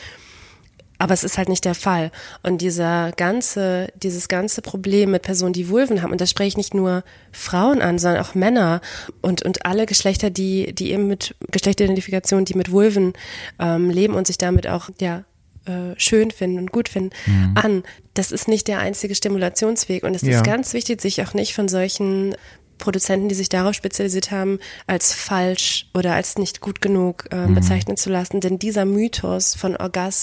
D: Aber es ist halt nicht der Fall. Und dieser ganze, dieses ganze Problem mit Personen, die Vulven haben, und das spreche ich nicht nur Frauen an, sondern auch Männer und, und alle Geschlechter, die, die eben mit Geschlechteridentifikation, die mit Vulven ähm, leben und sich damit auch, ja, äh, schön finden und gut finden, mhm. an. Das ist nicht der einzige Stimulationsweg. Und es
B: Ja.
D: ist ganz wichtig, sich auch nicht von solchen Produzenten, die sich darauf spezialisiert haben, als falsch oder als nicht gut genug äh,
B: Mhm.
D: bezeichnen zu lassen. Denn dieser Mythos von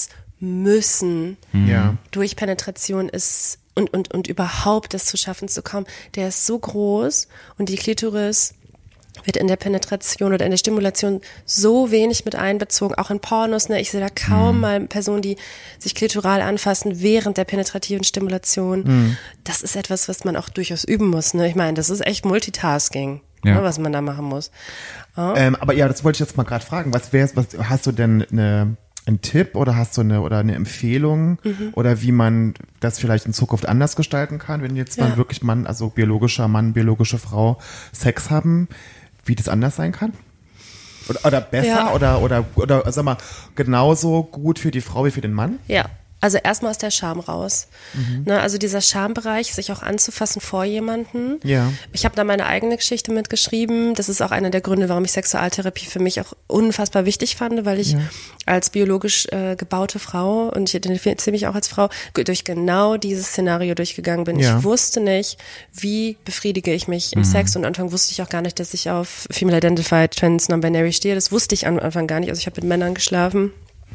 D: Orgasmüssen
B: Ja.
D: durch Penetration ist und, und, und überhaupt das zu schaffen zu kommen, der ist so groß und die Klitoris wird in der Penetration oder in der Stimulation so wenig mit einbezogen, auch in Pornos, ne? Ich sehe da kaum
B: Mhm.
D: mal Personen, die sich klitoral anfassen während der penetrativen Stimulation.
B: Mhm.
D: Das ist etwas, was man auch durchaus üben muss, ne? Ich meine, das ist echt Multitasking,
A: Ja.
D: ne, was man da machen muss. Ja.
B: Ähm, aber ja, das wollte ich jetzt mal gerade fragen. Was wär's, was hast du denn eine einen Tipp oder hast du eine oder eine Empfehlung
D: Mhm.
B: oder wie man das vielleicht in Zukunft anders gestalten kann, wenn jetzt
D: Ja.
B: mal wirklich Mann, also biologischer Mann, biologische Frau Sex haben, wie das anders sein kann? Oder, oder besser
D: Ja.
B: oder, oder, oder, sag mal, genauso gut für die Frau wie für den Mann?
D: Ja, also erstmal aus der Scham raus. Ne, also dieser Schambereich, sich auch anzufassen vor jemanden.
B: Ja.
D: Ich habe da meine eigene Geschichte mitgeschrieben. Das ist auch einer der Gründe, warum ich Sexualtherapie für mich auch unfassbar wichtig fand, weil ich
B: Ja.
D: als biologisch äh, gebaute Frau, und ich identifiziere mich auch als Frau, durch genau dieses Szenario durchgegangen bin.
B: Ja.
D: Ich wusste nicht, wie befriedige ich mich im Sex, und am Anfang wusste ich auch gar nicht, dass ich auf Female Identified, Trans, Non-Binary stehe. Das wusste ich am Anfang gar nicht. Also ich habe mit Männern geschlafen,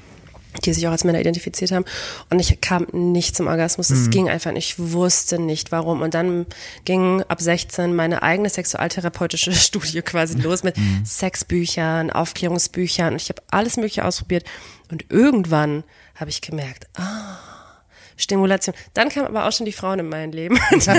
D: die sich auch als Männer identifiziert haben, und ich kam nicht zum Orgasmus. Es ging einfach nicht. Ich wusste nicht, warum. Und dann ging ab sechzehn meine eigene sexualtherapeutische Studie quasi los mit Sexbüchern, Aufklärungsbüchern, und ich habe alles Mögliche ausprobiert. Und irgendwann habe ich gemerkt, ah, Stimulation. Dann kamen aber auch schon die Frauen in mein Leben.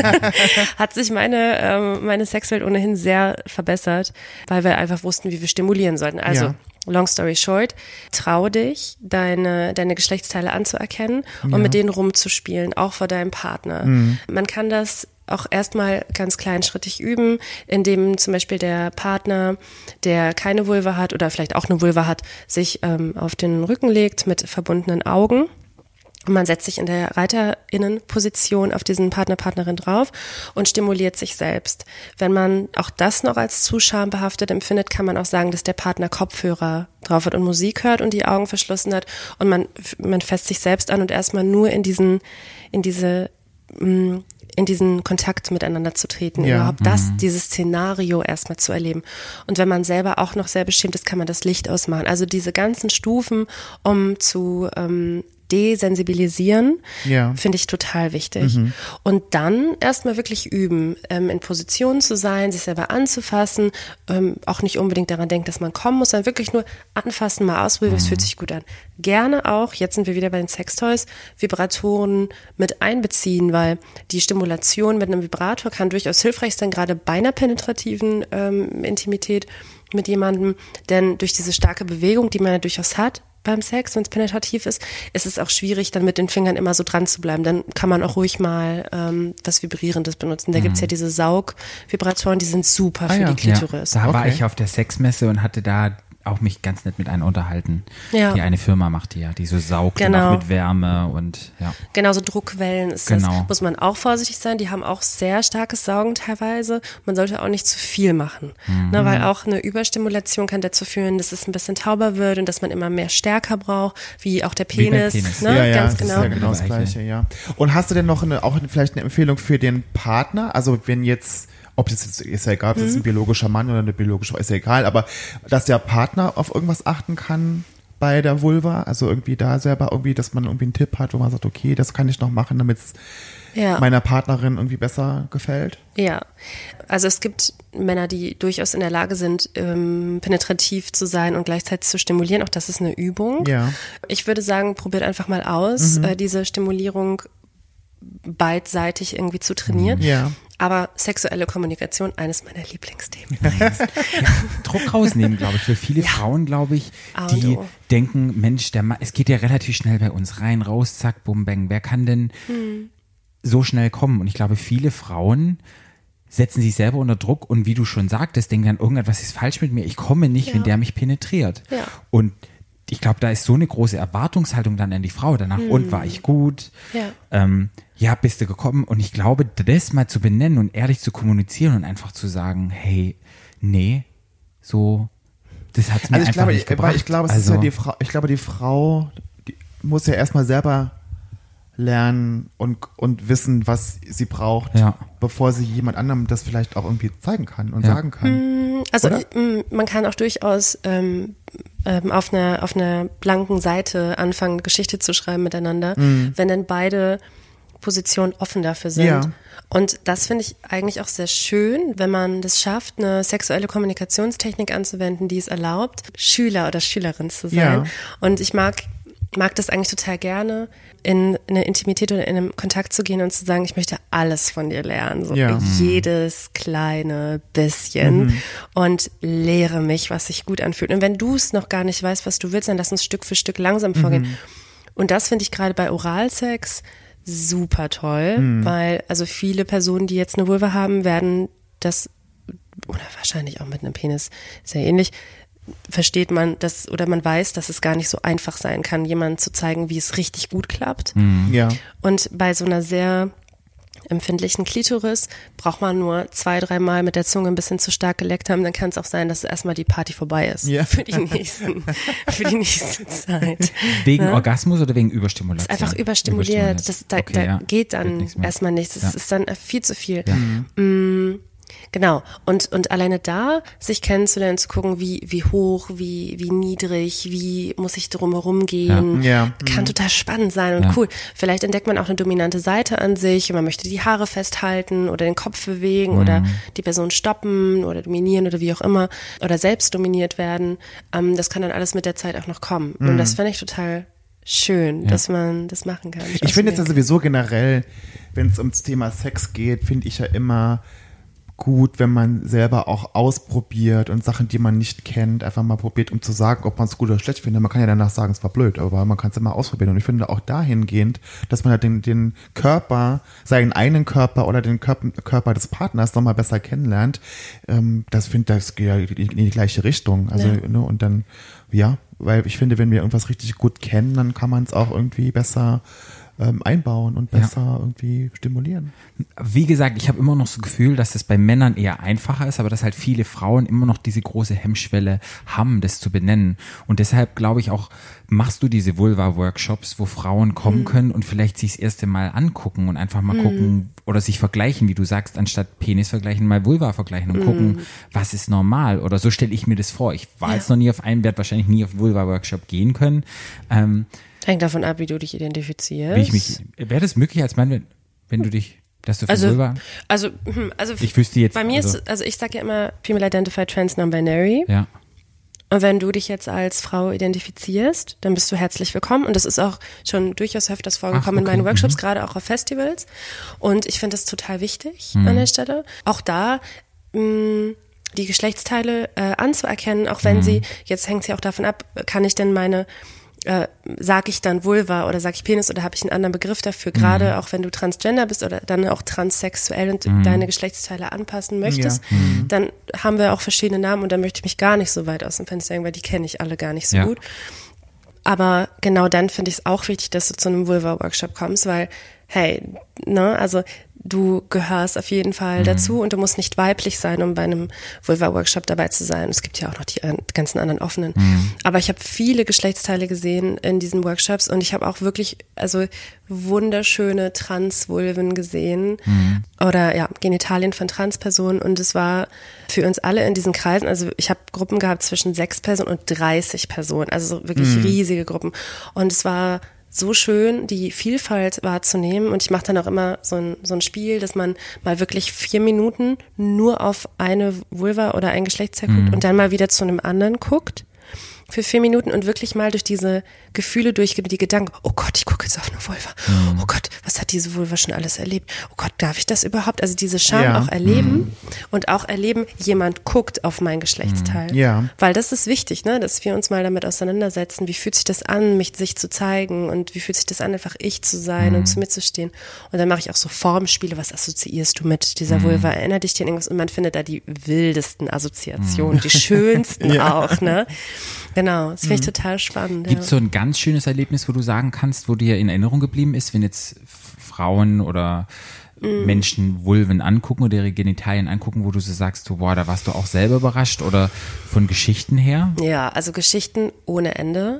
D: Hat sich meine, ähm, meine Sexwelt ohnehin sehr verbessert, weil wir einfach wussten, wie wir stimulieren sollten. Also,
B: Ja.
D: long story short, trau dich, deine, deine Geschlechtsteile anzuerkennen und
B: Ja.
D: mit denen rumzuspielen, auch vor deinem Partner.
B: Mhm.
D: Man kann das auch erstmal ganz kleinschrittig üben, indem zum Beispiel der Partner, der keine Vulva hat oder vielleicht auch eine Vulva hat, sich ähm, auf den Rücken legt mit verbundenen Augen. Und man setzt sich in der Reiterinnenposition auf diesen Partner, Partnerin drauf und stimuliert sich selbst. Wenn man auch das noch als zu schambehaftet empfindet, kann man auch sagen, dass der Partner Kopfhörer drauf hat und Musik hört und die Augen verschlossen hat, und man, man fasst sich selbst an und erstmal nur in diesen, in diese, in diesen Kontakt miteinander zu treten,
B: Ja.
D: überhaupt das, dieses Szenario erstmal zu erleben. Und wenn man selber auch noch sehr beschämt ist, kann man das Licht ausmachen. Also diese ganzen Stufen, um zu ähm, desensibilisieren,
B: Ja.
D: finde ich total wichtig. Und dann erstmal wirklich üben, ähm, in Position zu sein, sich selber anzufassen, ähm, auch nicht unbedingt daran denken, dass man kommen muss, sondern wirklich nur anfassen, mal ausprobieren, es fühlt sich gut an. Gerne auch, jetzt sind wir wieder bei den Sextoys, Vibratoren mit einbeziehen, weil die Stimulation mit einem Vibrator kann durchaus hilfreich sein, gerade bei einer penetrativen ähm, Intimität mit jemandem, denn durch diese starke Bewegung, die man ja durchaus hat beim Sex, wenn es penetrativ ist, ist es auch schwierig, dann mit den Fingern immer so dran zu bleiben. Dann kann man auch ruhig mal ähm, was Vibrierendes benutzen. Da gibt's ja diese Saugvibratoren, die sind super für
B: ja.
D: die Klitoris.
A: Ja, da war
B: Okay.
A: ich auf der Sexmesse und hatte da auch mich ganz nett mit einer unterhalten.
D: Ja.
A: Die eine Firma macht die ja, die so saugt
D: Genau.
A: und auch mit Wärme und ja.
D: Genauso Druckwellen ist
A: Genau.
D: das. Muss man auch vorsichtig sein. Die haben auch sehr starkes Saugen teilweise. Man sollte auch nicht zu viel machen.
A: Mhm.
D: Ne, weil auch eine Überstimulation kann dazu führen, dass es ein bisschen tauber wird und dass man immer mehr Stärker braucht, wie auch der
A: Wie
D: Penis.
A: beim Penis.
D: Ne?
B: Ja, ja,
D: Ganz
B: das
D: genau.
B: ist ja genau das
A: Gleiche.
B: Gleiche, ja. Und hast du denn noch eine, auch eine, vielleicht eine Empfehlung für den Partner? Also wenn jetzt, ob das jetzt, ist ja egal, ob das
D: Mhm.
B: ein biologischer Mann oder eine biologische Frau, ist ja egal, aber dass der Partner auf irgendwas achten kann bei der Vulva, also irgendwie da selber irgendwie, dass man irgendwie einen Tipp hat, wo man sagt, okay, das kann ich noch machen, damit es
D: Ja.
B: meiner Partnerin irgendwie besser gefällt.
D: Ja, also es gibt Männer, die durchaus in der Lage sind, ähm, penetrativ zu sein und gleichzeitig zu stimulieren. Auch das ist eine Übung.
B: Ja.
D: Ich würde sagen, probiert einfach mal aus, äh, diese Stimulierung beidseitig irgendwie zu trainieren.
B: Ja.
D: Aber sexuelle Kommunikation, eines meiner Lieblingsthemen.
A: Druck rausnehmen, glaube ich, für viele Frauen, glaube ich,
D: A und
A: die
D: O.
A: denken, Mensch, der Mann, es geht ja relativ schnell bei uns rein, raus, zack, bum, bang. Wer kann denn
D: Hm.
A: so schnell kommen? Und ich glaube, viele Frauen setzen sich selber unter Druck und wie du schon sagtest, denken dann, irgendetwas ist falsch mit mir, ich komme nicht, wenn
D: Ja.
A: der mich penetriert.
D: Ja.
A: Und ich glaube, da ist so eine große Erwartungshaltung dann an die Frau. Danach, und war ich gut?
D: Hm. Ja.
A: Ähm, ja, bist du gekommen? Und ich glaube, das mal zu benennen und ehrlich zu kommunizieren und einfach zu sagen, hey, nee, so, das hat mir
B: Also ich
A: einfach
B: glaube,
A: nicht
B: ich,
A: gebracht.
B: ich glaube, es
A: also,
B: ist ja die Frau, ich glaube, die Frau die muss ja erstmal selber lernen und, und wissen, was sie braucht,
A: Ja.
B: bevor sie jemand anderem das vielleicht auch irgendwie zeigen kann und
A: Ja.
B: sagen kann.
D: Also
B: Oder?
D: m, man kann auch durchaus ähm, ähm, auf einer auf einer blanken Seite anfangen, Geschichte zu schreiben miteinander, wenn dann beide Positionen offen dafür sind.
B: Ja.
D: Und das finde ich eigentlich auch sehr schön, wenn man das schafft, eine sexuelle Kommunikationstechnik anzuwenden, die es erlaubt, Schüler oder Schülerin zu sein.
B: Ja.
D: Und ich mag mag das eigentlich total gerne, in eine Intimität oder in einen Kontakt zu gehen und zu sagen, ich möchte alles von dir lernen, so
B: Ja.
D: jedes kleine bisschen und lehre mich, was sich gut anfühlt. Und wenn du es noch gar nicht weißt, was du willst, dann lass uns Stück für Stück langsam vorgehen. Und das finde ich gerade bei Oralsex super toll, weil also viele Personen, die jetzt eine Vulva haben, werden das, oder wahrscheinlich auch mit einem Penis, sehr ähnlich, versteht man das oder man weiß, dass es gar nicht so einfach sein kann, jemandem zu zeigen, wie es richtig gut klappt.
B: Ja.
D: Und bei so einer sehr empfindlichen Klitoris braucht man nur zwei, dreimal mit der Zunge ein bisschen zu stark geleckt haben, dann kann es auch sein, dass erstmal die Party vorbei ist.
B: Ja.
D: Für die nächsten, für die nächste Zeit.
A: wegen
D: Ja?
A: Orgasmus oder wegen Überstimulation?
D: Ist einfach überstimuliert. Das, da
A: Okay,
D: da
A: ja.
D: geht
A: Geht
D: dann
A: nichts mehr.
D: erstmal nichts. Das
A: Ja.
D: ist dann viel zu viel.
A: Ja.
D: Mm, genau. Und, und alleine da, sich kennenzulernen, zu gucken, wie, wie hoch, wie, wie niedrig, wie muss ich drumherum gehen,
B: Ja. Ja.
D: kann total spannend sein und
A: Ja.
D: cool. Vielleicht entdeckt man auch eine dominante Seite an sich und man möchte die Haare festhalten oder den Kopf bewegen oder die Person stoppen oder dominieren oder wie auch immer oder selbst dominiert werden. Ähm, das kann dann alles mit der Zeit auch noch kommen. Und das fände ich total schön, dass man das machen kann.
B: Ich finde es ja sowieso generell, wenn es ums Thema Sex geht, finde ich ja immer gut, wenn man selber auch ausprobiert und Sachen, die man nicht kennt, einfach mal probiert, um zu sagen, ob man es gut oder schlecht findet. Man kann ja danach sagen, es war blöd, aber man kann es immer ausprobieren. Und ich finde auch dahingehend, dass man halt den, den Körper, seinen eigenen Körper oder den Körper, Körper des Partners nochmal besser kennenlernt, ähm, das finde das geht ja in die gleiche Richtung. Also,
D: Ja.
B: ne, und dann, ja, weil ich finde, wenn wir irgendwas richtig gut kennen, dann kann man es auch irgendwie besser ähm, einbauen und besser irgendwie stimulieren.
A: Wie gesagt, ich habe immer noch so das Gefühl, dass das bei Männern eher einfacher ist, aber dass halt viele Frauen immer noch diese große Hemmschwelle haben, das zu benennen. Und deshalb glaube ich auch, machst du diese Vulva-Workshops, wo Frauen kommen
D: Mhm.
A: können und vielleicht sich das erste Mal angucken und einfach mal gucken oder sich vergleichen, wie du sagst, anstatt Penis vergleichen, mal Vulva vergleichen und gucken, was ist normal. Oder so stelle ich mir das vor. Ich war
D: Mhm. Ja.
A: jetzt noch nie auf einen, werde wahrscheinlich nie auf einen Vulva-Workshop gehen können. Ähm,
D: Hängt davon ab, wie du dich identifizierst.
A: wie ich mich, wäre das möglich als Mann, wenn, wenn du dich, dass du für
D: Also,
A: Vulva,
D: also, hm, also
A: ich wüsste jetzt,
D: bei mir
A: also,
D: ist, also ich sage ja immer Female Identified Trans Non-Binary.
A: ja.
D: Und wenn du dich jetzt als Frau identifizierst, dann bist du herzlich willkommen. Und das ist auch schon durchaus öfters vorgekommen
A: Ach,
D: in meinen
A: okay,
D: Workshops,
A: mhm.
D: gerade auch auf Festivals. Und ich finde das total wichtig
A: Mhm.
D: an der Stelle. Auch da mh, die Geschlechtsteile äh, anzuerkennen, auch wenn
A: Mhm.
D: sie, jetzt hängt es ja auch davon ab, kann ich denn meine äh, sage ich dann Vulva oder sage ich Penis oder habe ich einen anderen Begriff dafür, gerade
A: Mhm.
D: auch wenn du transgender bist oder dann auch transsexuell und
A: Mhm.
D: deine Geschlechtsteile anpassen möchtest,
B: Ja. Mhm.
D: dann haben wir auch verschiedene Namen und da möchte ich mich gar nicht so weit aus dem Fenster hängen, weil die kenne ich alle gar nicht so
A: Ja.
D: gut. Aber genau dann finde ich es auch wichtig, dass du zu einem Vulva-Workshop kommst, weil, hey, ne, also du gehörst auf jeden Fall
A: Mhm.
D: dazu und du musst nicht weiblich sein, um bei einem Vulva-Workshop dabei zu sein. Es gibt ja auch noch die an- ganzen anderen offenen.
A: Mhm.
D: Aber ich habe viele Geschlechtsteile gesehen in diesen Workshops und ich habe auch wirklich, also wunderschöne Trans-Vulven gesehen
A: Mhm.
D: oder ja, Genitalien von Transpersonen und es war für uns alle in diesen Kreisen, also ich habe Gruppen gehabt zwischen sechs Personen und dreißig Personen, also so wirklich riesige Gruppen und es war so schön, die Vielfalt wahrzunehmen und ich mache dann auch immer so ein, so ein Spiel, dass man mal wirklich vier Minuten nur auf eine Vulva oder ein Geschlechtsteil guckt und dann mal wieder zu einem anderen guckt für vier Minuten und wirklich mal durch diese Gefühle durchgeht, die Gedanken, oh Gott, ich gucke jetzt auf eine Vulva,
A: Mhm.
D: oh Gott, was hat diese Vulva schon alles erlebt, oh Gott, darf ich das überhaupt, also diese Scham
B: Ja.
D: auch erleben und auch erleben, jemand guckt auf mein Geschlechtsteil,
B: Ja.
D: weil das ist wichtig, ne, dass wir uns mal damit auseinandersetzen, wie fühlt sich das an, mich sich zu zeigen und wie fühlt sich das an, einfach ich zu sein und zu mir zu stehen und dann mache ich auch so Formspiele, was assoziierst du mit dieser Vulva, erinnert dich dir an irgendwas und man findet da die wildesten Assoziationen, die schönsten
B: Ja.
D: auch, ne, genau, das finde ich total spannend.
A: Gibt es
D: ja.
A: so ein ganz schönes Erlebnis, wo du sagen kannst, wo dir in Erinnerung geblieben ist, wenn jetzt F- Frauen oder
D: Mhm.
A: Menschen Vulven angucken oder ihre Genitalien angucken, wo du so sagst, so, boah, da warst du auch selber überrascht oder von Geschichten her?
D: Ja, also Geschichten ohne Ende.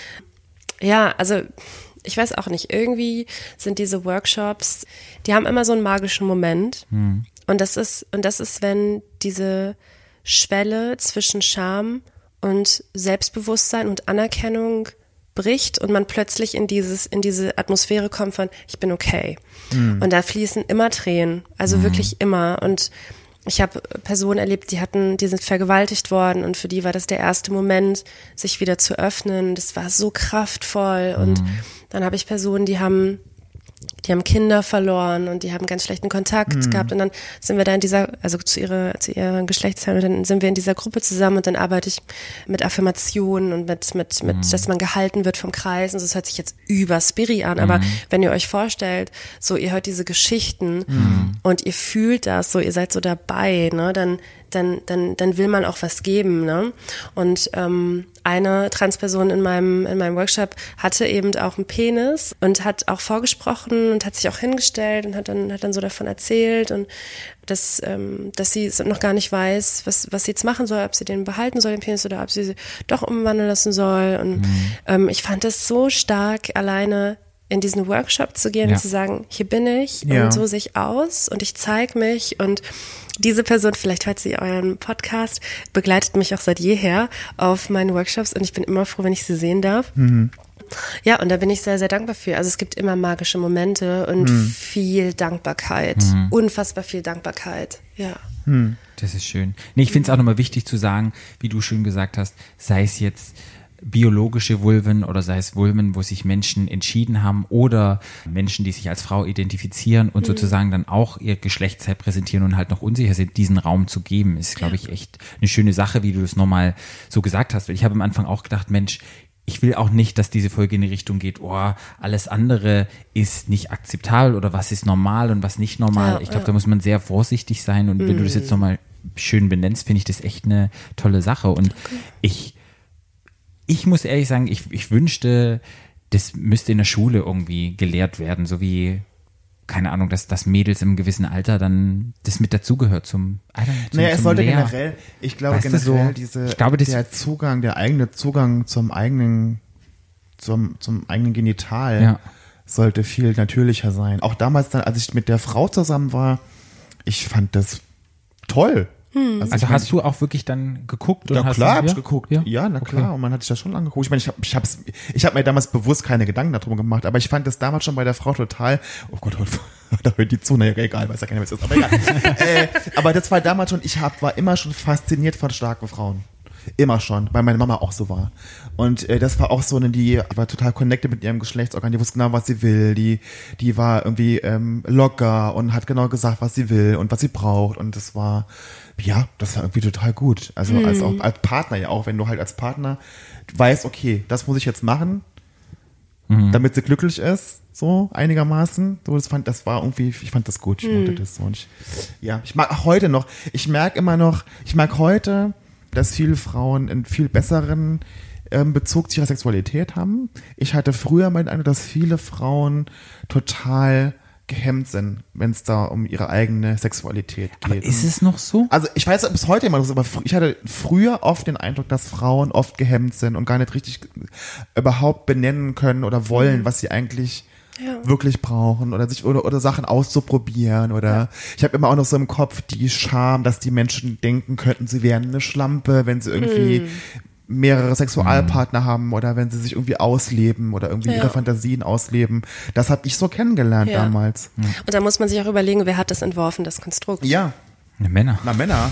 D: Ja, also ich weiß auch nicht, irgendwie sind diese Workshops, die haben immer so einen magischen Moment. Und das ist, und das ist, wenn diese Schwelle zwischen Scham und Selbstbewusstsein und Anerkennung bricht und man plötzlich in dieses, in diese Atmosphäre kommt von, ich bin okay. Und da fließen immer Tränen, also wirklich immer. Und ich habe Personen erlebt, die hatten, die sind vergewaltigt worden und für die war das der erste Moment, sich wieder zu öffnen. Das war so kraftvoll. Und dann habe ich Personen, die haben die haben Kinder verloren und die haben ganz schlechten Kontakt
B: Mhm.
D: gehabt und dann sind wir da in dieser, also zu ihrer, zu ihren Geschlechtsteilen, und dann sind wir in dieser Gruppe zusammen und dann arbeite ich mit Affirmationen und mit, mit, mit,
A: Mhm.
D: dass man gehalten wird vom Kreis und das hört sich jetzt über Spiri an, aber wenn ihr euch vorstellt, so ihr hört diese Geschichten
A: Mhm.
D: und ihr fühlt das, so ihr seid so dabei, ne, dann dann, dann, dann will man auch was geben, ne? Und ähm, eine Transperson in meinem, in meinem Workshop hatte eben auch einen Penis und hat auch vorgesprochen und hat sich auch hingestellt und hat dann, hat dann so davon erzählt und dass, ähm, dass sie noch gar nicht weiß, was, was sie jetzt machen soll, ob sie den behalten soll, den Penis, oder ob sie sie doch umwandeln lassen soll. Und ähm, ich fand das so stark, alleine in diesen Workshop zu gehen
A: Ja.
D: und zu sagen, hier bin ich
B: Ja.
D: und so sehe ich aus und ich zeige mich und diese Person, vielleicht hört sie euren Podcast, begleitet mich auch seit jeher auf meinen Workshops und ich bin immer froh, wenn ich sie sehen darf. Ja, und da bin ich sehr, sehr dankbar für. Also es gibt immer magische Momente und viel Dankbarkeit, unfassbar viel Dankbarkeit, ja.
A: Das ist schön. Nee, ich finde es auch nochmal wichtig zu sagen, wie du schön gesagt hast, sei es jetzt biologische Vulven oder sei es Vulven, wo sich Menschen entschieden haben oder Menschen, die sich als Frau identifizieren und sozusagen dann auch ihr Geschlechtsteil präsentieren und halt noch unsicher sind, diesen Raum zu geben, ist, glaube ich, echt eine schöne Sache, wie du es nochmal so gesagt hast. Weil ich habe am Anfang auch gedacht, Mensch, ich will auch nicht, dass diese Folge in die Richtung geht, oh, alles andere ist nicht akzeptabel oder was ist normal und was nicht normal.
D: Ja,
A: ich glaube,
D: ja.
A: da muss man sehr vorsichtig sein und wenn du das jetzt nochmal schön benennst, finde ich das echt eine tolle Sache und ich Ich muss ehrlich sagen, ich, ich wünschte, das müsste in der Schule irgendwie gelehrt werden, so wie, keine Ahnung, dass, dass Mädels im gewissen Alter dann das mit dazugehört zum, I don't know, zum,
B: Naja, es
A: zum
B: sollte
A: Lehr-
B: generell, ich glaube
A: Weißt du,
B: generell
A: so,
B: diese,
A: ich glaube, das-
B: der Zugang, der eigene Zugang zum eigenen, zum, zum eigenen Genital
A: Ja.
B: sollte viel natürlicher sein. Auch damals dann, als ich mit der Frau zusammen war, ich fand das toll.
A: Also
B: ich mein,
A: hast du auch wirklich dann geguckt? und
B: Ja,
A: hast
B: klar,
A: du,
B: hab ich
A: ja?
B: geguckt.
A: Ja,
B: Ja, na
A: Okay.
B: klar. Und man hat sich das schon angeguckt. Ich meine, ich habe ich hab's, ich hab mir damals bewusst keine Gedanken darum gemacht, aber ich fand das damals schon bei der Frau total, oh Gott, da hört die zu, naja, egal, weiß ja keiner, was das ist, aber egal. äh, aber das war damals schon, ich hab, war immer schon fasziniert von starken Frauen. Immer schon, weil meine Mama auch so war. Und äh, das war auch so eine, die war total connected mit ihrem Geschlechtsorgan, die wusste genau, was sie will, die, die war irgendwie ähm, locker und hat genau gesagt, was sie will und was sie braucht. Und das war, ja, das war irgendwie total gut. Also als, auch, als Partner ja auch, wenn du halt als Partner weißt, okay, das muss ich jetzt machen, mhm. damit sie glücklich ist, so einigermaßen. So, das fand, das war irgendwie, ich fand das gut. Ich
D: mhm.
B: mochte das so. Und ich, ja, ich mag auch heute noch, ich merke immer noch, ich mag heute, dass viele Frauen einen viel besseren ähm, Bezug zu ihrer Sexualität haben. Ich hatte früher meinen Eindruck, dass viele Frauen total gehemmt sind, wenn es da um ihre eigene Sexualität geht.
A: Aber ist es noch so?
B: Also ich weiß bis heute immer noch so, aber fr- ich hatte früher oft den Eindruck, dass Frauen oft gehemmt sind und gar nicht richtig überhaupt benennen können oder wollen, was sie eigentlich ja. wirklich brauchen oder sich oder, oder Sachen auszuprobieren oder ja. ich habe immer auch noch so im Kopf die Scham, dass die Menschen denken könnten, sie wären eine Schlampe, wenn sie irgendwie mm. mehrere Sexualpartner mhm. haben oder wenn sie sich irgendwie ausleben oder irgendwie ja. ihre Fantasien ausleben. Das habe ich so kennengelernt ja. damals.
D: Ja. Und da muss man sich auch überlegen, wer hat das entworfen, das Konstrukt.
B: Ja.
A: Na, Männer.
B: Na, Männer.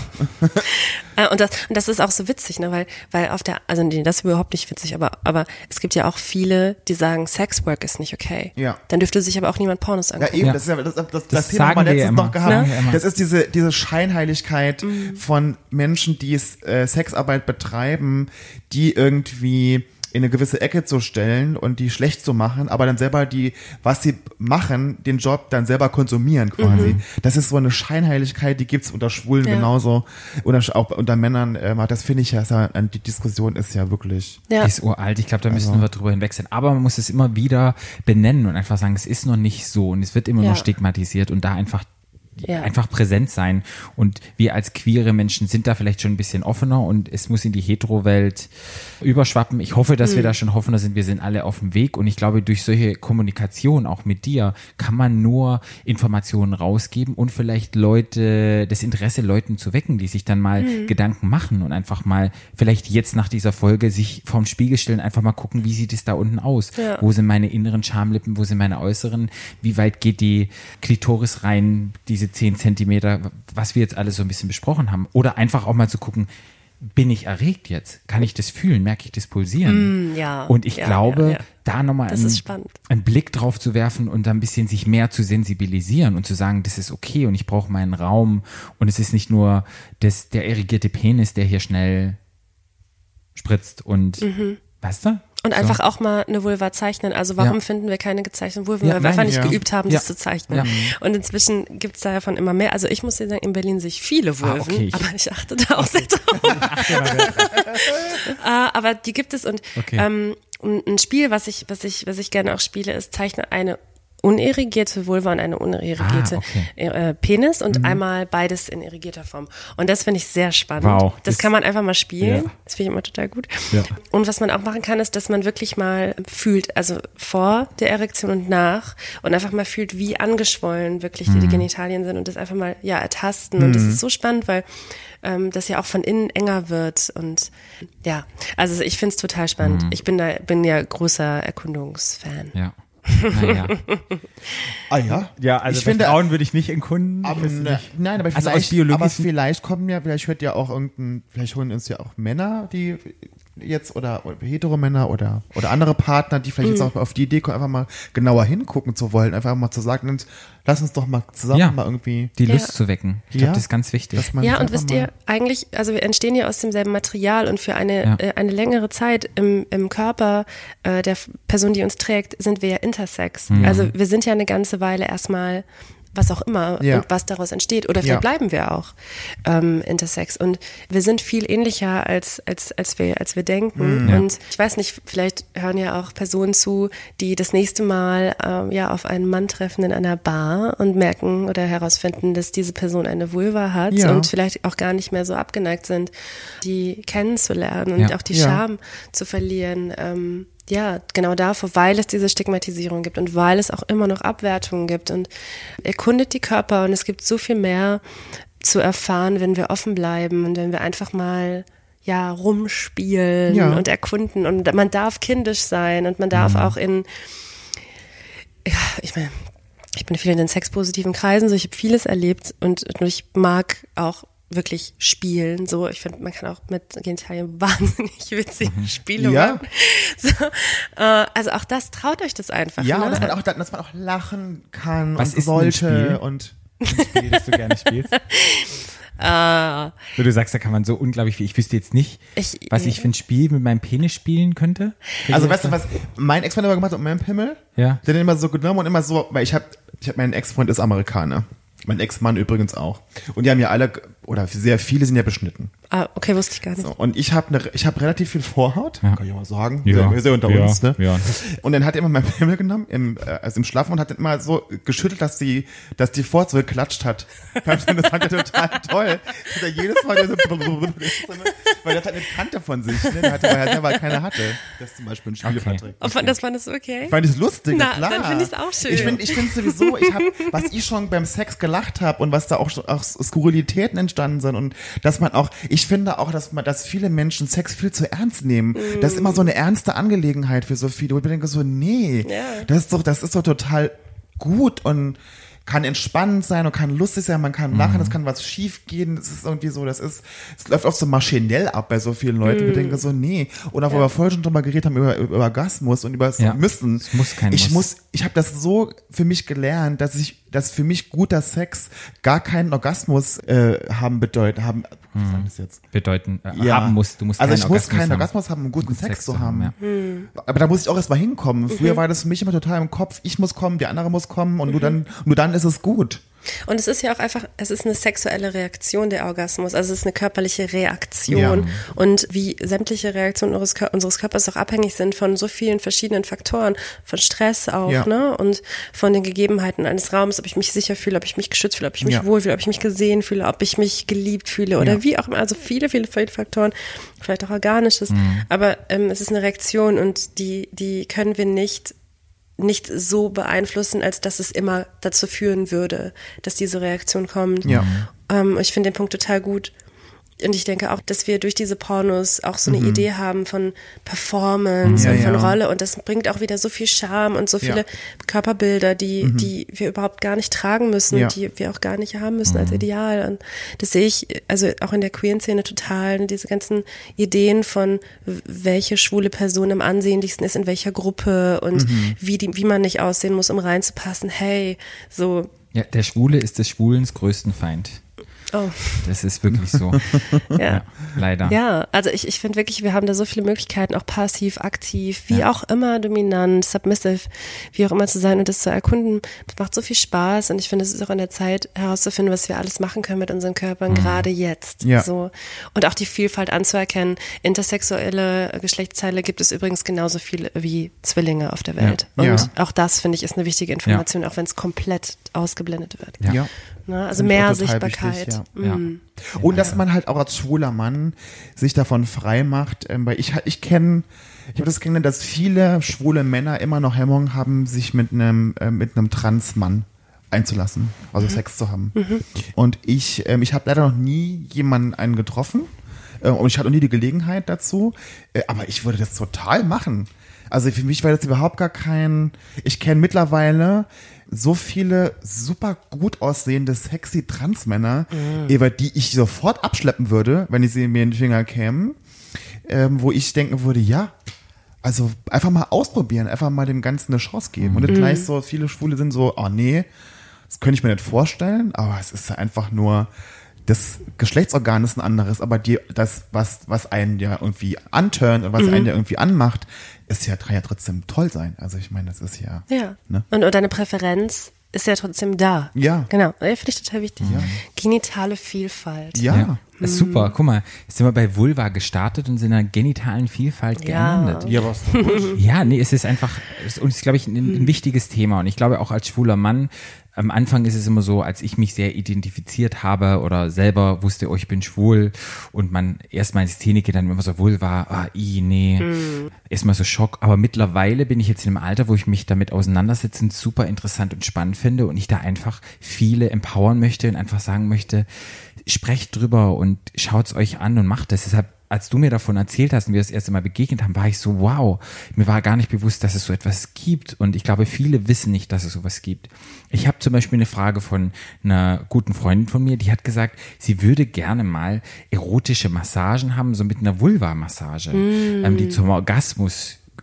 D: und, das, und das ist auch so witzig, ne, weil, weil auf der, also nee, das ist überhaupt nicht witzig, aber, aber es gibt ja auch viele, die sagen, Sexwork ist nicht okay.
B: Ja.
D: Dann dürfte sich aber auch niemand Pornos angucken.
B: Ja, eben,
A: ja.
B: das ist ja, das, das, das,
A: das
B: Thema haben wir letztens
A: immer.
B: noch gehabt.
D: Ne?
B: Das ist diese, diese Scheinheiligkeit
D: mhm.
B: von Menschen, die es, äh, Sexarbeit betreiben, die irgendwie in eine gewisse Ecke zu stellen und die schlecht zu machen, aber dann selber die, was sie machen, den Job dann selber konsumieren quasi. Mhm. Das ist so eine Scheinheiligkeit, die gibt's unter Schwulen ja. genauso oder auch unter Männern. Äh, das finde ich ja, die Diskussion ist ja wirklich.
A: Ja. Die ist uralt. Ich glaube, da müssen also. wir drüber hinwegsehen. Aber man muss es immer wieder benennen und einfach sagen, es ist noch nicht so und es wird immer ja. noch stigmatisiert und da einfach Ja. einfach präsent sein und wir als queere Menschen sind da vielleicht schon ein bisschen offener und es muss in die Hetero-Welt überschwappen. Ich hoffe, dass mhm. wir da schon offener sind. Wir sind alle auf dem Weg und ich glaube, durch solche Kommunikation auch mit dir kann man nur Informationen rausgeben und vielleicht Leute, das Interesse Leuten zu wecken, die sich dann mal mhm. Gedanken machen und einfach mal vielleicht jetzt nach dieser Folge sich vorm Spiegel stellen, einfach mal gucken, wie sieht es da unten aus? Ja. Wo sind meine inneren Schamlippen? Wo sind meine äußeren? Wie weit geht die Klitoris rein? Diese zehn Zentimeter, was wir jetzt alles so ein bisschen besprochen haben. Oder einfach auch mal zu gucken, bin ich erregt jetzt? Kann ich das fühlen? Merke ich das Pulsieren?
D: Mm, ja,
A: und ich
D: ja,
A: glaube,
D: ja, ja.
A: da nochmal einen, einen Blick drauf zu werfen und da ein bisschen sich mehr zu sensibilisieren und zu sagen, das ist okay und ich brauche meinen Raum und es ist nicht nur das, der erigierte Penis, der hier schnell spritzt und
D: mhm.
A: weißt du?
D: Und
A: so.
D: einfach auch mal eine Vulva zeichnen. Also warum ja. finden wir keine gezeichneten Vulven? Ja, weil wir einfach nicht ja. geübt haben, ja. das zu zeichnen. Ja. Und inzwischen gibt es da davon immer mehr. Also ich muss dir sagen, in Berlin sehe ich viele Vulven, ah, okay. aber ich achte da auch sehr drauf. uh, aber die gibt es und okay. ähm, ein Spiel, was ich, was ich, was ich gerne auch spiele, ist zeichne eine unirrigierte Vulva und eine unirrigierte ah, okay. äh, Penis und mhm. einmal beides in irrigierter Form. Und das finde ich sehr spannend. Wow, das, das kann man einfach mal spielen. Ja. Das finde ich immer total gut. Ja. Und was man auch machen kann, ist, dass man wirklich mal fühlt, also vor der Erektion und nach und einfach mal fühlt, wie angeschwollen wirklich mhm. die Genitalien sind und das einfach mal ja ertasten. Mhm. Und das ist so spannend, weil ähm, das ja auch von innen enger wird und ja, also ich finde es total spannend. Mhm. Ich bin da bin ja großer Erkundungsfan.
A: Ja. Naja.
B: Ah ja?
A: Ja, also
B: ich
A: bei
B: finde,
A: Frauen würde ich nicht erkunden.
B: Aber, ne, nein, aber
A: also
B: vielleicht, aber vielleicht kommen ja, vielleicht hört ja auch irgendein, vielleicht holen uns ja auch Männer, die jetzt oder, oder Heteromänner oder oder andere Partner, die vielleicht mhm. jetzt auch auf die Idee kommen, einfach mal genauer hingucken zu wollen, einfach mal zu sagen, lass uns doch mal zusammen
A: ja,
B: mal irgendwie
A: die Lust ja. zu wecken. Ich glaube, ja. das ist ganz wichtig.
D: Ja, und wisst ihr, eigentlich, also wir entstehen ja aus demselben Material und für eine ja. äh, eine längere Zeit im im Körper äh, der Person, die uns trägt, sind wir ja intersex. Mhm. Also wir sind ja eine ganze Weile erstmal was auch immer ja. und was daraus entsteht. Oder vielleicht ja. bleiben wir auch ähm, intersex. Und wir sind viel ähnlicher, als, als, als, wir, als wir denken. Mhm. Und ich weiß nicht, vielleicht hören ja auch Personen zu, die das nächste Mal ähm, ja auf einen Mann treffen in einer Bar und merken oder herausfinden, dass diese Person eine Vulva hat ja. und vielleicht auch gar nicht mehr so abgeneigt sind, die kennenzulernen und ja. auch die ja. Scham zu verlieren. Ähm, Ja, genau davor, weil es diese Stigmatisierung gibt und weil es auch immer noch Abwertungen gibt und erkundet die Körper und es gibt so viel mehr zu erfahren, wenn wir offen bleiben und wenn wir einfach mal ja rumspielen ja. und erkunden und man darf kindisch sein und man darf mhm. auch in ja, ich meine, ich bin viel in den sexpositiven Kreisen, so ich habe vieles erlebt und ich mag auch wirklich spielen, so, ich finde, man kann auch mit Genitalien wahnsinnig witzige Spiele
B: ja.
D: machen. So, äh, also auch das, traut euch das einfach.
B: Ja,
D: ne?
B: und dass man auch, dass man auch lachen kann
A: Was
B: und
A: ist
B: sollte
A: ein Spiel?
B: und
A: ein Spiel, das du gerne spielst.
D: Ah,
A: So, du sagst, da kann man so unglaublich viel. Ich wüsste jetzt nicht,
D: Ich-
A: was ich für ein Spiel mit meinem Penis spielen könnte.
B: Also weißt du, was mein Ex-Freund immer gemacht hat mit meinem Pimmel?
A: Ja.
B: Der hat den immer so genommen und immer so, weil ich hab, ich hab, mein Ex-Freund ist Amerikaner. Mein Ex-Mann übrigens auch. Und die haben ja alle, oder sehr viele sind ja beschnitten.
D: ah, okay, wusste ich gar nicht.
B: So, und ich habe ne, ich hab relativ viel Vorhaut,
A: Ja.
B: kann ich auch mal sagen.
A: Ja.
B: Wir sind unter
A: Ja.
B: uns, ne?
A: Ja.
B: Und dann hat er immer meinen Pimmel genommen, im, äh, also im Schlafen und hat dann immer so geschüttelt, dass die, dass die Vorhaut so geklatscht hat. Das fand er total toll. Dass er jedes Mal so, weil das hat eine Kante von sich, ne? Der hatte, weil er selber keine hatte. Das ist zum Beispiel ein Spiel,
A: Okay.
B: Patrick.
D: Oh, das fand es okay?
B: Fand ich lustig,
D: Na,
B: klar.
D: dann finde ich's auch schön.
B: Ich finde ich finde sowieso, ich hab, was ich schon beim Sex gelacht habe und was da auch, auch Skurrilitäten entstanden sind und dass man auch, ich finde auch, dass man, dass viele Menschen Sex viel zu ernst nehmen.
D: Mm.
B: Das ist immer so eine ernste Angelegenheit für so viele. Und ich denke so, nee,
D: Ja.
B: das ist doch, das ist doch total gut und kann entspannend sein und kann lustig sein, man kann lachen, es kann was schief gehen, es ist irgendwie so, das ist, es läuft oft so maschinell ab bei so vielen Leuten.
D: Mm.
B: Ich denke so, nee. Und auch, wo wir vorher schon drüber geredet haben, über, über Orgasmus und über das
A: Ja.
B: Müssen.
A: Es muss kein
B: ich
A: Muss.
B: muss, ich habe das so für mich gelernt, dass ich, dass für mich guter Sex gar keinen Orgasmus äh, haben bedeutet, haben, was
A: Mhm.
B: war das jetzt?
A: Bedeuten, äh,
B: Ja.
A: haben musst. Du musst
B: also
A: keinen
B: ich muss
A: Orgasmus
B: keinen
A: haben.
B: Orgasmus haben, um guten Sex, zu haben.
A: ja.
B: Aber da muss ich auch erst mal hinkommen. Früher war das für mich immer total im Kopf, ich muss kommen, der andere muss kommen und nur dann, nur dann ist es gut.
D: Und es ist ja auch einfach, es ist eine sexuelle Reaktion, der Orgasmus. Also es ist eine körperliche Reaktion.
B: Ja.
D: Und wie sämtliche Reaktionen unseres, Kör- unseres Körpers auch abhängig sind von so vielen verschiedenen Faktoren, von Stress auch,
B: Ja.
D: ne? Und von den Gegebenheiten eines Raums, ob ich mich sicher fühle, ob ich mich geschützt fühle, ob ich mich
B: Ja.
D: wohlfühle, ob ich mich gesehen fühle, ob ich mich geliebt fühle oder
B: Ja.
D: wie auch immer. Also viele, viele, viele Faktoren, vielleicht auch Organisches.
B: Mhm.
D: Aber ähm, es ist eine Reaktion und die, die können wir nicht nicht so beeinflussen, als dass es immer dazu führen würde, dass diese Reaktion kommt.
B: Ja.
D: Ähm, ich finde den Punkt total gut. Und ich denke auch, dass wir durch diese Pornos auch so eine Idee haben von Performance
B: Ja,
D: und von
B: ja.
D: Rolle. Und das bringt auch wieder so viel Charme und so viele
B: Ja.
D: Körperbilder, die, die wir überhaupt gar nicht tragen müssen,
B: Ja.
D: und die wir auch gar nicht haben müssen als Ideal. Und das sehe ich also auch in der queeren Szene total. Diese ganzen Ideen von, w- welche schwule Person am ansehnlichsten ist, in welcher Gruppe und wie, die, wie man nicht aussehen muss, um reinzupassen. Hey, so,
A: Ja, der Schwule ist des Schwulens größten Feind.
D: oh.
A: Das ist wirklich so.
D: Ja.
A: Ja, leider.
D: Ja, also ich, ich finde wirklich, wir haben da so viele Möglichkeiten, auch passiv, aktiv, wie
A: Ja.
D: auch immer, dominant, submissive, wie auch immer zu sein und das zu erkunden. Das macht so viel Spaß und ich finde, es ist auch an der Zeit herauszufinden, was wir alles machen können mit unseren Körpern, gerade jetzt.
B: Ja.
D: So. Und auch die Vielfalt anzuerkennen. Intersexuelle Geschlechtsteile gibt es übrigens genauso viele wie Zwillinge auf der Welt.
B: Ja.
D: Und
B: Ja.
D: auch das, finde ich, ist eine wichtige Information, auch wenn es komplett ausgeblendet wird.
A: Ja.
B: Ja.
D: Ne? Also
B: Finde ich
D: mehr
B: auch total
D: Sichtbarkeit.
B: wichtig,
A: Ja.
D: Mm.
B: Und dass man halt auch als schwuler Mann sich davon frei macht, ähm, weil ich ich kenne, ich habe das kennengelernt, dass viele schwule Männer immer noch Hemmungen haben, sich mit einem äh, mit einem Transmann einzulassen, also Sex zu haben. Und ich ähm, ich habe leider noch nie jemanden einen getroffen äh, und ich hatte noch nie die Gelegenheit dazu, äh, aber ich würde das total machen. Also für mich war das überhaupt gar kein, ich kenne mittlerweile so viele super gut aussehende, sexy Transmänner, über die ich sofort abschleppen würde, wenn ich sie mir in die Finger kämen, ähm, wo ich denken würde, ja, also einfach mal ausprobieren, einfach mal dem Ganzen eine Chance geben. Und nicht gleich so, viele Schwule sind so, oh nee, das könnte ich mir nicht vorstellen, aber es ist einfach nur, das Geschlechtsorgan ist ein anderes, aber die, das, was, was einen ja irgendwie anturnt und was einen ja irgendwie anmacht, ist ja, kann ja trotzdem toll sein. Also ich meine, das ist ja.
D: Ja.
B: Ne?
D: Und, und deine Präferenz ist ja trotzdem da.
B: Ja.
D: Genau. Ja, finde ich total wichtig. Genitale Vielfalt.
B: Ja.
A: Ja. Das ist super. Guck mal, jetzt sind wir bei Vulva gestartet und sind in der genitalen Vielfalt
D: Ja.
A: gelandet.
B: Ja, was?
A: Ja, nee, es ist einfach, es ist, glaube ich, ein, ein wichtiges Thema. Und ich glaube auch als schwuler Mann, am Anfang ist es immer so, als ich mich sehr identifiziert habe oder selber wusste, oh, ich bin schwul und man erstmal ins Klinik geht, dann immer so Vulva, ah, i, nee, erstmal so Schock. Aber mittlerweile bin ich jetzt in einem Alter, wo ich mich damit auseinandersetzen super interessant und spannend finde und ich da einfach viele empowern möchte und einfach sagen möchte, sprecht drüber und schaut's euch an und macht das. Deshalb, als du mir davon erzählt hast und wir das erste Mal begegnet haben, war ich so, wow, mir war gar nicht bewusst, dass es so etwas gibt und ich glaube, viele wissen nicht, dass es sowas gibt. Ich habe zum Beispiel eine Frage von einer guten Freundin von mir, die hat gesagt, sie würde gerne mal erotische Massagen haben, so mit einer Vulva-Massage, mm. ähm, die zum Orgasmus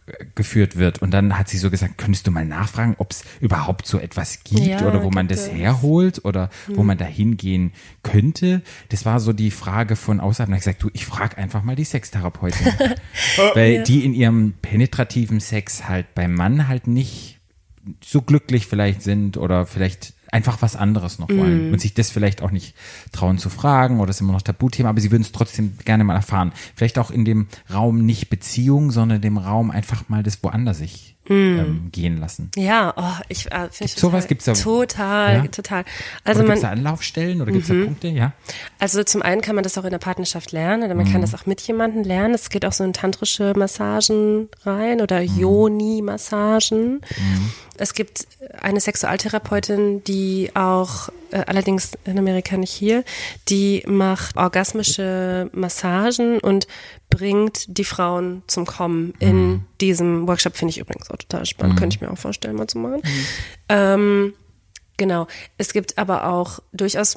A: geführt wird. Und dann hat sie so gesagt, könntest du mal nachfragen, ob es überhaupt so etwas gibt
D: Ja,
A: oder wo man
D: gibt
A: das
D: es.
A: herholt oder
D: Hm.
A: wo man da hingehen könnte. Das war so die Frage von außerhalb. Und ich gesagt, du, ich frage einfach mal die Sextherapeutin. Weil
D: Ja.
A: die in ihrem penetrativen Sex halt beim Mann halt nicht so glücklich vielleicht sind oder vielleicht einfach was anderes noch wollen
D: Mm.
A: und sich das vielleicht auch nicht trauen zu fragen oder ist immer noch Tabuthema, aber sie würden es trotzdem gerne mal erfahren. Vielleicht auch in dem Raum nicht Beziehung, sondern dem Raum einfach mal das woanders sich ähm, gehen lassen.
D: Ja, oh, ich äh, finde
A: Gibt's sowas? Gibt's da-
D: total,
A: Ja?
D: total.
A: Also
D: Also
A: oder gibt es
D: man,
A: da Anlaufstellen oder gibt es da Punkte? Ja.
D: also zum einen kann man das auch in der Partnerschaft lernen, oder man
A: Mhm.
D: kann das auch mit jemandem lernen. Es geht auch so in tantrische Massagen rein oder
A: Mhm.
D: Yoni-Massagen. Es gibt eine Sexualtherapeutin, die auch, äh, allerdings in Amerika nicht hier, die macht orgasmische Massagen und bringt die Frauen zum Kommen in diesem Workshop. Finde ich übrigens auch total spannend. Könnte ich mir auch vorstellen, mal zu machen. Ähm, Genau. Es gibt aber auch durchaus